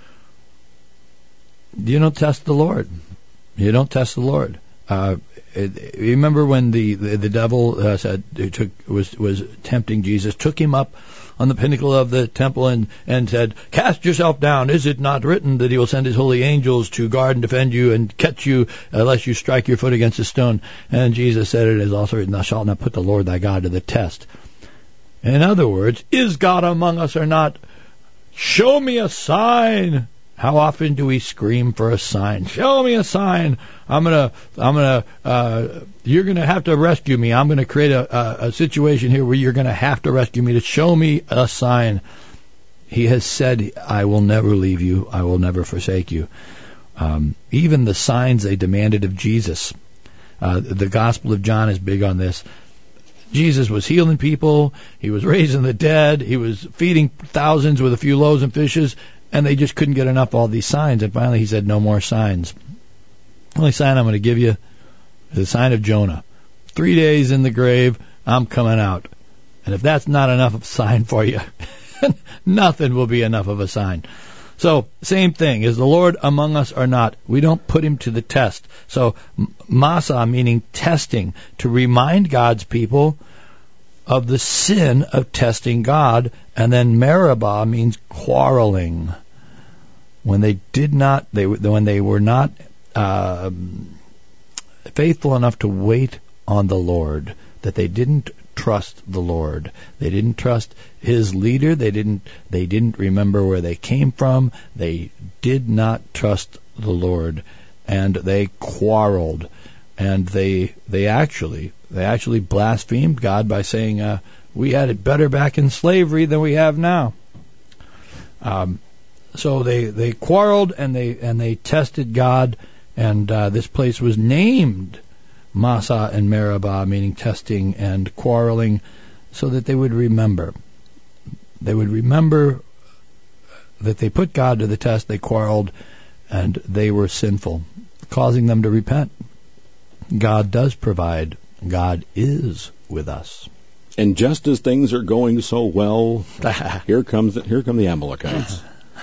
Speaker 2: You don't test the Lord. You don't test the Lord. Uh, it, remember when the, the, the devil uh, said it took was was tempting Jesus, took him up on the pinnacle of the temple and, and said, cast yourself down. Is it not written that He will send His holy angels to guard and defend you and catch you unless you strike your foot against a stone? And Jesus said, it is also written, thou shalt not put the Lord thy God to the test. In other words, is God among us or not? Show me a sign. How often do we scream for a sign? Show me a sign. I'm gonna, I'm gonna, uh, you're gonna have to rescue me. I'm gonna create a, a, a situation here where you're gonna have to rescue me. To show me a sign. He has said, I will never leave you. I will never forsake you. Um, even the signs they demanded of Jesus. Uh, the Gospel of John is big on this. Jesus was healing people. He was raising the dead. He was feeding thousands with a few loaves and fishes. And they just couldn't get enough of all these signs. And finally He said, no more signs. The only sign I'm going to give you is the sign of Jonah. Three days in the grave, I'm coming out. And if that's not enough of a sign for you, nothing will be enough of a sign. So, same thing. Is the Lord among us or not? We don't put Him to the test. So, Massah, meaning testing, to remind God's people of the sin of testing God. And then Meribah means quarreling. When they did not, they when they were not uh, faithful enough to wait on the Lord, that they didn't trust the Lord, they didn't trust His leader, they didn't they didn't remember where they came from, they did not trust the Lord, and they quarreled, and they they actually they actually blasphemed God by saying, uh, "We had it better back in slavery than we have now." Um, so they, they quarreled and they and they tested God, and uh, this place was named Massah and Meribah, meaning testing and quarreling, so that they would remember. They would remember that they put God to the test, they quarreled, and they were sinful, causing them to repent. God does provide. God is with us.
Speaker 1: And just as things are going so well, here comes here come the Amalekites.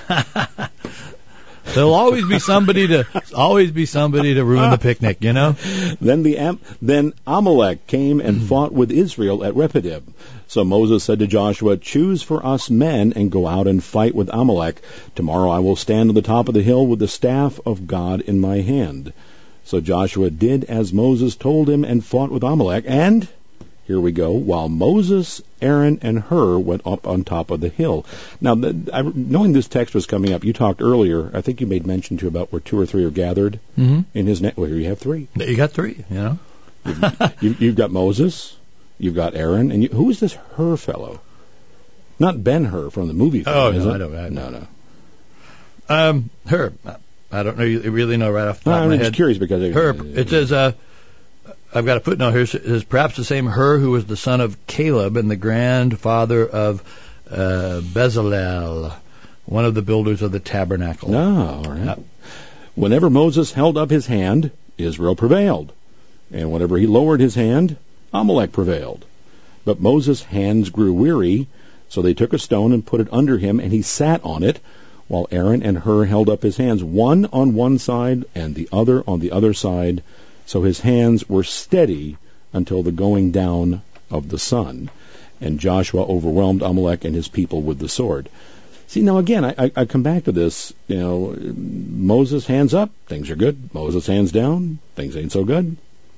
Speaker 2: There'll always be somebody to always be somebody to ruin the picnic, you know.
Speaker 1: Then the Am- then Amalek came and fought with Israel at Rephidim. So Moses said to Joshua, "Choose for us men and go out and fight with Amalek. Tomorrow I will stand on the top of the hill with the staff of God in my hand." So Joshua did as Moses told him and fought with Amalek. And here we go. While Moses, Aaron, and Hur went up on top of the hill. Now, the, I, knowing this text was coming up, you talked earlier. I think you made mention to about where two or three are gathered
Speaker 2: mm-hmm.
Speaker 1: in his net. Well, here you have three.
Speaker 2: You got three. You know,
Speaker 1: you've, you, you've got Moses, you've got Aaron, and you, who is this Hur fellow? Not Ben-Hur from the movie. Film,
Speaker 2: oh
Speaker 1: is
Speaker 2: no,
Speaker 1: it?
Speaker 2: I don't. I
Speaker 1: no, no.
Speaker 2: Um, Hur. I don't know. You really know right off the top
Speaker 1: no,
Speaker 2: of my
Speaker 1: I'm
Speaker 2: head.
Speaker 1: just curious because it,
Speaker 2: Hur. It says. Uh, I've got a footnote here. It says perhaps the same Hur who was the son of Caleb and the grandfather of uh, Bezalel, one of the builders of the tabernacle.
Speaker 1: No, all right. Uh, whenever Moses held up his hand, Israel prevailed. And whenever he lowered his hand, Amalek prevailed. But Moses' hands grew weary, so they took a stone and put it under him, and he sat on it, while Aaron and Hur held up his hands, one on one side and the other on the other side, so his hands were steady until the going down of the sun. And Joshua overwhelmed Amalek and his people with the sword. See, now again, I, I come back to this, you know, Moses hands up, things are good. Moses hands down, things ain't so good.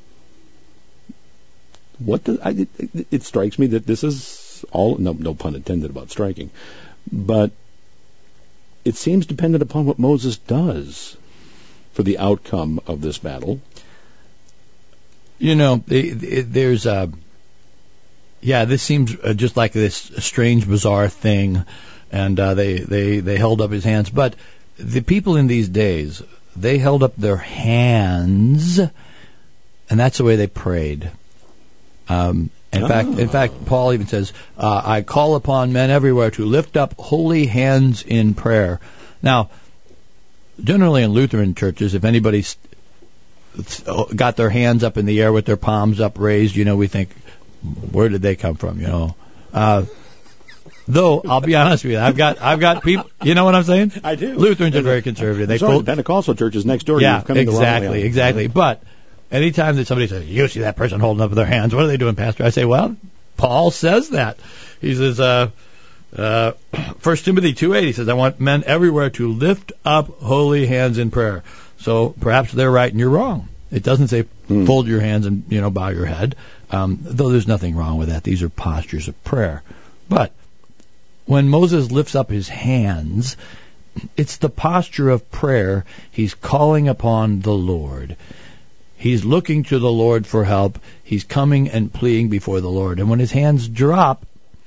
Speaker 1: What the, I, it, it strikes me that this is all, no, no pun intended about striking, but it seems dependent upon what Moses does for the outcome of this battle.
Speaker 2: You know, it, it, there's a, yeah, this seems just like this strange, bizarre thing, and uh, they, they, they held up his hands. But the people in these days, they held up their hands, and that's the way they prayed. Um, in oh. fact, in fact, Paul even says, uh, "I call upon men everywhere to lift up holy hands in prayer." Now, generally in Lutheran churches, if anybody's got their hands up in the air with their palms upraised, you know, we think, where did they come from? You know, uh, though I'll be honest with you, I've got I've got people. You know what I'm saying?
Speaker 1: I do.
Speaker 2: Lutherans are very conservative. They
Speaker 1: sorry,
Speaker 2: pull,
Speaker 1: the Pentecostal churches next door.
Speaker 2: Yeah,
Speaker 1: you've come
Speaker 2: exactly, exactly. But anytime that somebody says, "You see that person holding up their hands? What are they doing, Pastor?" I say, "Well, Paul says that." He says, uh, uh, First Timothy two eight. He says, "I want men everywhere to lift up holy hands in prayer." So perhaps they're right and you're wrong. It doesn't say mm. fold your hands and, you know, bow your head, um, though there's nothing wrong with that. These are postures of prayer. But when Moses lifts up his hands, it's the posture of prayer. He's calling upon the Lord. He's looking to the Lord for help. He's coming and pleading before the Lord. And when his hands drop,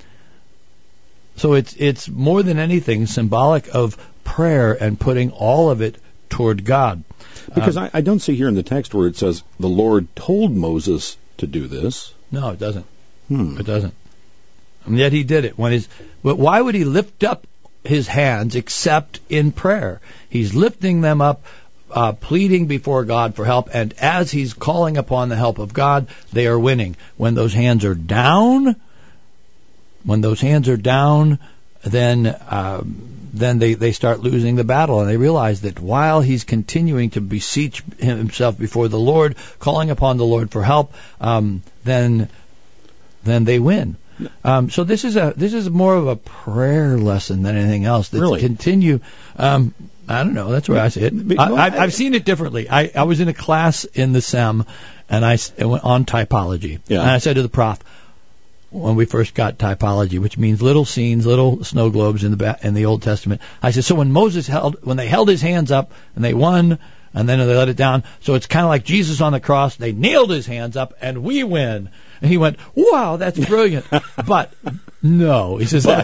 Speaker 2: so it's it's more than anything symbolic of prayer and putting all of it toward God.
Speaker 1: Because
Speaker 2: um,
Speaker 1: I, I don't see here in the text where it says the Lord told Moses to do this.
Speaker 2: No, it doesn't.
Speaker 1: Hmm.
Speaker 2: It doesn't. And yet he did it. When his, but why would he lift up his hands except in prayer? He's lifting them up, uh, pleading before God for help, and as he's calling upon the help of God, they are winning. When those hands are down, when those hands are down, then um, then they, they start losing the battle, and they realize that while he's continuing to beseech himself before the Lord, calling upon the Lord for help, um, then then they win. Um, so this is a this is more of a prayer lesson than anything else. That
Speaker 1: really?
Speaker 2: Continue. Um, I don't know. That's where I see it. I, I've, I've seen it differently. I, I was in a class in the S E M, and I went on typology,
Speaker 1: yeah.
Speaker 2: and I said to the prof, when we first got typology, which means little scenes, little snow globes in the ba- in the Old Testament. I said, so when Moses held, when they held his hands up and they won, and then they let it down, so it's kind of like Jesus on the cross. They nailed his hands up, and we win. And he went, wow, that's brilliant. But no, he says
Speaker 1: but.
Speaker 2: that's not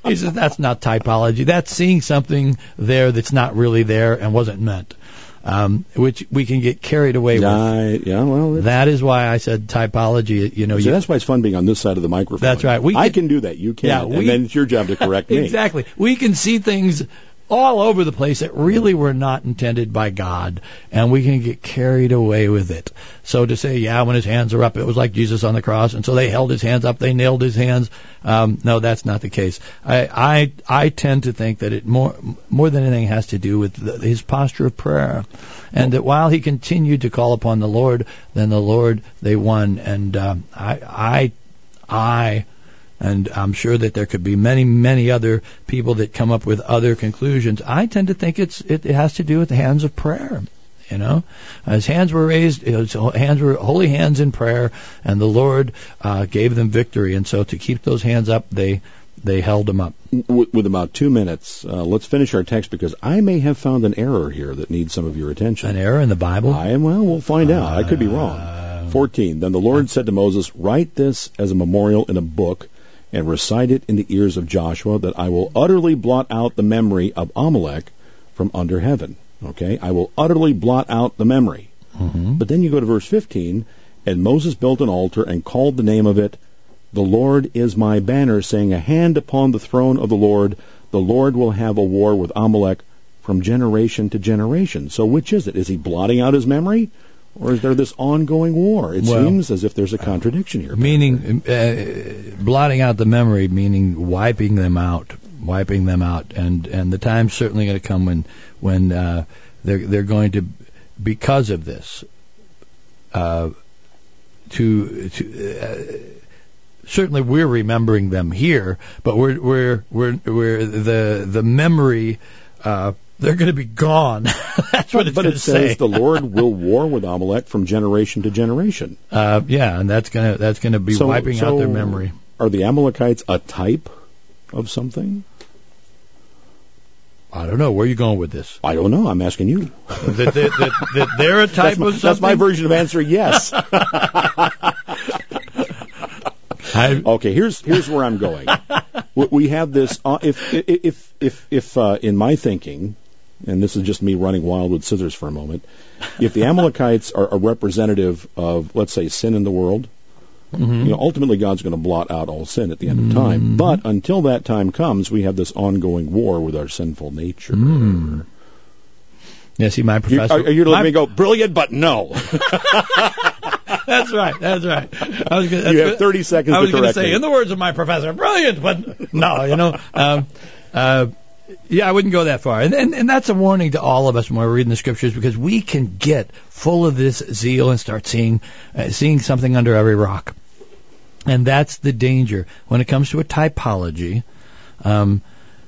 Speaker 2: He says that's not typology. That's seeing something there that's not really there and wasn't meant, um, which we can get carried away with.
Speaker 1: Uh, yeah, well,
Speaker 2: that is why I said typology. You know,
Speaker 1: see,
Speaker 2: you,
Speaker 1: that's why it's fun being on this side of the microphone.
Speaker 2: That's right. We
Speaker 1: I
Speaker 2: can,
Speaker 1: can do that. You can't.
Speaker 2: Yeah, we,
Speaker 1: and then it's your job to correct me.
Speaker 2: Exactly. We can see things all over the place that really were not intended by God, and we can get carried away with it. So to say, yeah, when his hands are up, it was like Jesus on the cross, and so they held his hands up, they nailed his hands. Um, no, that's not the case. I, I I tend to think that it more more than anything has to do with the, his posture of prayer, and that while he continued to call upon the Lord, then the Lord they won. And um, I I I. And I'm sure that there could be many, many other people that come up with other conclusions. I tend to think it's it, it has to do with the hands of prayer. You know, his hands were raised, his hands were holy hands in prayer, and the Lord uh, gave them victory. And so to keep those hands up, they they held them up.
Speaker 1: With, with about two minutes, uh, let's finish our text because I may have found an error here that needs some of your attention.
Speaker 2: An error in the Bible?
Speaker 1: I am. Well, we'll find out. Uh, I could be wrong. fourteen. Then the Lord said to Moses, "Write this as a memorial in a book, and recite it in the ears of Joshua, that I will utterly blot out the memory of Amalek from under heaven." Okay? I will utterly blot out the memory.
Speaker 2: Mm-hmm.
Speaker 1: But then you go to verse fifteen, and Moses built an altar and called the name of it, "The Lord is my banner," saying, "A hand upon the throne of the Lord, the Lord will have a war with Amalek from generation to generation." So which is it? Is he blotting out his memory? Or is there this ongoing war? It
Speaker 2: well,
Speaker 1: seems as if there's a contradiction here.
Speaker 2: Meaning, uh, blotting out the memory, meaning wiping them out, wiping them out, and and the time's certainly going to come when when uh, they're they're going to, because of this, uh, to to. Uh, certainly, we're remembering them here, but we're we're we're we're the the memory. Uh, They're going to be gone. That's what it's
Speaker 1: but
Speaker 2: going
Speaker 1: it
Speaker 2: to say.
Speaker 1: says the Lord will war with Amalek from generation to generation.
Speaker 2: Uh, yeah, and that's going to that's going to be
Speaker 1: so,
Speaker 2: wiping
Speaker 1: so
Speaker 2: out their memory.
Speaker 1: Are the Amalekites a type of something?
Speaker 2: I don't know. Where are you going with this?
Speaker 1: I don't know. I'm asking you.
Speaker 2: that, that, that, that they're a type
Speaker 1: that's my,
Speaker 2: of something?
Speaker 1: That's my version of answering yes.
Speaker 2: I,
Speaker 1: okay, here's here's where I'm going. We have this. Uh, if if if if uh, in my thinking, and this is just me running wild with scissors for a moment, if the Amalekites are a representative of, let's say, sin in the world, mm-hmm. you know, ultimately God's going to blot out all sin at the end of time.
Speaker 2: Mm-hmm.
Speaker 1: But until that time comes, we have this ongoing war with our sinful nature.
Speaker 2: Mm. Yeah, see, my professor.
Speaker 1: You, are you letting me go, brilliant, but no.
Speaker 2: That's right. That's right. I was gonna, that's
Speaker 1: you have
Speaker 2: good.
Speaker 1: thirty seconds
Speaker 2: I was
Speaker 1: to correct
Speaker 2: say,
Speaker 1: me.
Speaker 2: in the words of my professor, brilliant, but no, you know. Um, uh, yeah, I wouldn't go that far. And, and and that's a warning to all of us when we're reading the scriptures, because we can get full of this zeal and start seeing uh, seeing something under every rock. And that's the danger. When it comes to a typology, um,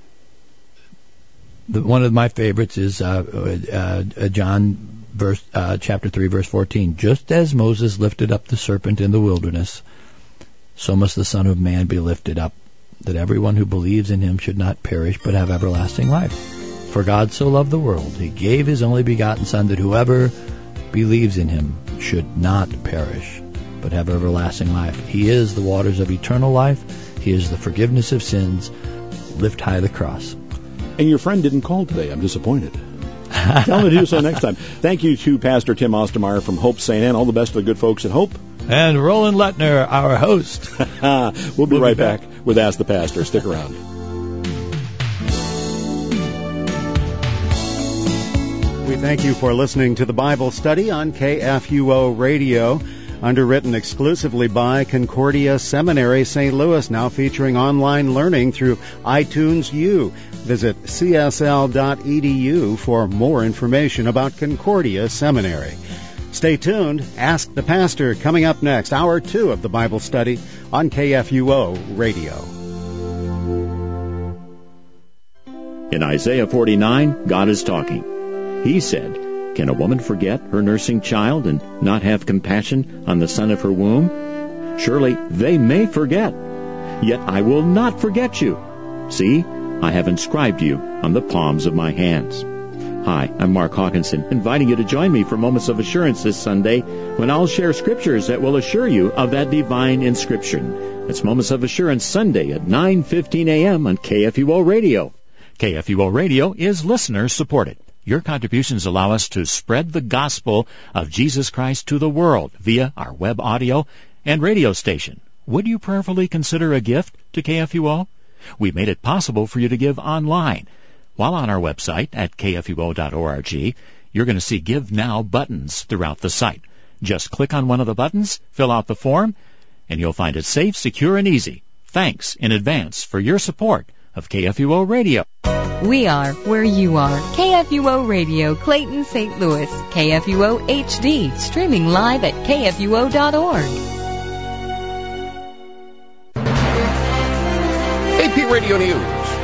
Speaker 2: the, one of my favorites is uh, uh, uh, John verse uh, chapter three, verse fourteen. Just as Moses lifted up the serpent in the wilderness, so must the Son of Man be lifted up, that everyone who believes in him should not perish but have everlasting life. For God so loved the world, he gave his only begotten Son, that whoever believes in him should not perish but have everlasting life. He is the waters of eternal life. He is the forgiveness of sins. Lift high the cross.
Speaker 1: And your friend didn't call today. I'm disappointed. Tell him to do so next time. Thank you to Pastor Tim Ostermeyer from Hope Saint Anne. All the best to the good folks at Hope.
Speaker 2: And Roland Lettner, our host.
Speaker 1: we'll be we'll right be back. back with Ask the Pastor. Stick around.
Speaker 7: We thank you for listening to the Bible study on K F U O Radio, underwritten exclusively by Concordia Seminary, Saint Louis, now featuring online learning through iTunes U. Visit c s l dot e d u for more information about Concordia Seminary. Stay tuned. Ask the Pastor coming up next, hour two of the Bible study on K F U O Radio.
Speaker 8: In Isaiah forty-nine, God is talking. He said, "Can a woman forget her nursing child and not have compassion on the son of her womb? Surely they may forget, yet I will not forget you. See, I have inscribed you on the palms of my hands." Hi, I'm Mark Hawkinson, inviting you to join me for Moments of Assurance this Sunday when I'll share scriptures that will assure you of that divine inscription. It's Moments of Assurance Sunday at nine fifteen a.m. on K F U O Radio. K F U O Radio is listener-supported. Your contributions allow us to spread the gospel of Jesus Christ to the world via our web audio and radio station. Would you prayerfully consider a gift to K F U O? We've made it possible for you to give online. While on our website at K F U O dot org, you're going to see Give Now buttons throughout the site. Just click on one of the buttons, fill out the form, and you'll find it safe, secure, and easy. Thanks in advance for your support of K F U O Radio.
Speaker 6: We are where you are. K F U O Radio, Clayton, Saint Louis. K F U O H D, streaming live at K F U O dot org.
Speaker 9: A P Radio News.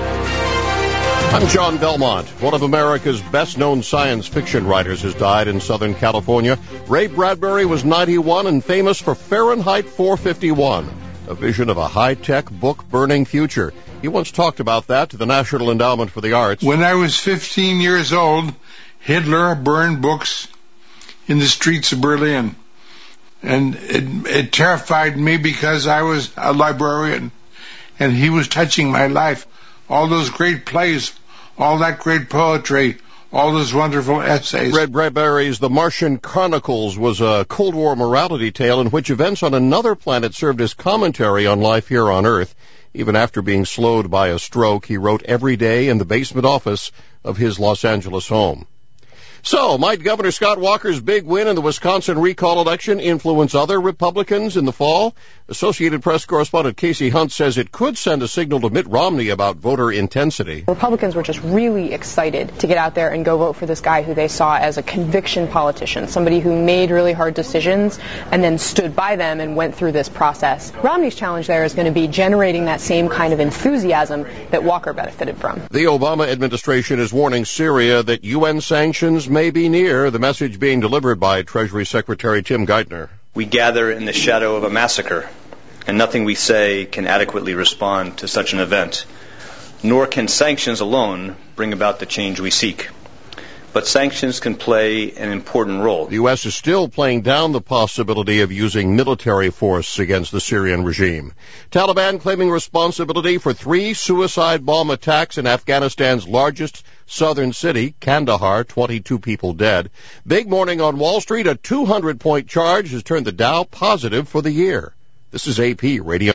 Speaker 9: I'm John Belmont. One of America's best-known science fiction writers has died in Southern California. Ray Bradbury was ninety-one and famous for Fahrenheit four fifty-one, a vision of a high-tech, book-burning future. He once talked about that to the National Endowment for the Arts.
Speaker 10: When I was fifteen years old, Hitler burned books in the streets of Berlin. And it, it terrified me because I was a librarian, and he was touching my life. All those great plays, all that great poetry, all those wonderful essays.
Speaker 9: Red Bradbury's The Martian Chronicles was a Cold War morality tale in which events on another planet served as commentary on life here on Earth. Even after being slowed by a stroke, he wrote every day in the basement office of his Los Angeles home. So, might Governor Scott Walker's big win in the Wisconsin recall election influence other Republicans in the fall? Associated Press correspondent Casey Hunt says it could send a signal to Mitt Romney about voter intensity.
Speaker 11: Republicans were just really excited to get out there and go vote for this guy who they saw as a conviction politician, somebody who made really hard decisions and then stood by them and went through this process. Romney's challenge there is going to be generating that same kind of enthusiasm that Walker benefited from.
Speaker 9: The Obama administration is warning Syria that U N sanctions may be near, the message being delivered by Treasury Secretary Tim Geithner.
Speaker 12: We gather in the shadow of a massacre, and nothing we say can adequately respond to such an event. Nor can sanctions alone bring about the change we seek. But sanctions can play an important role.
Speaker 9: The U S is still playing down the possibility of using military force against the Syrian regime. Taliban claiming responsibility for three suicide bomb attacks in Afghanistan's largest southern city, Kandahar, twenty-two people dead. Big morning on Wall Street. A two hundred point charge has turned the Dow positive for the year. This is A P Radio.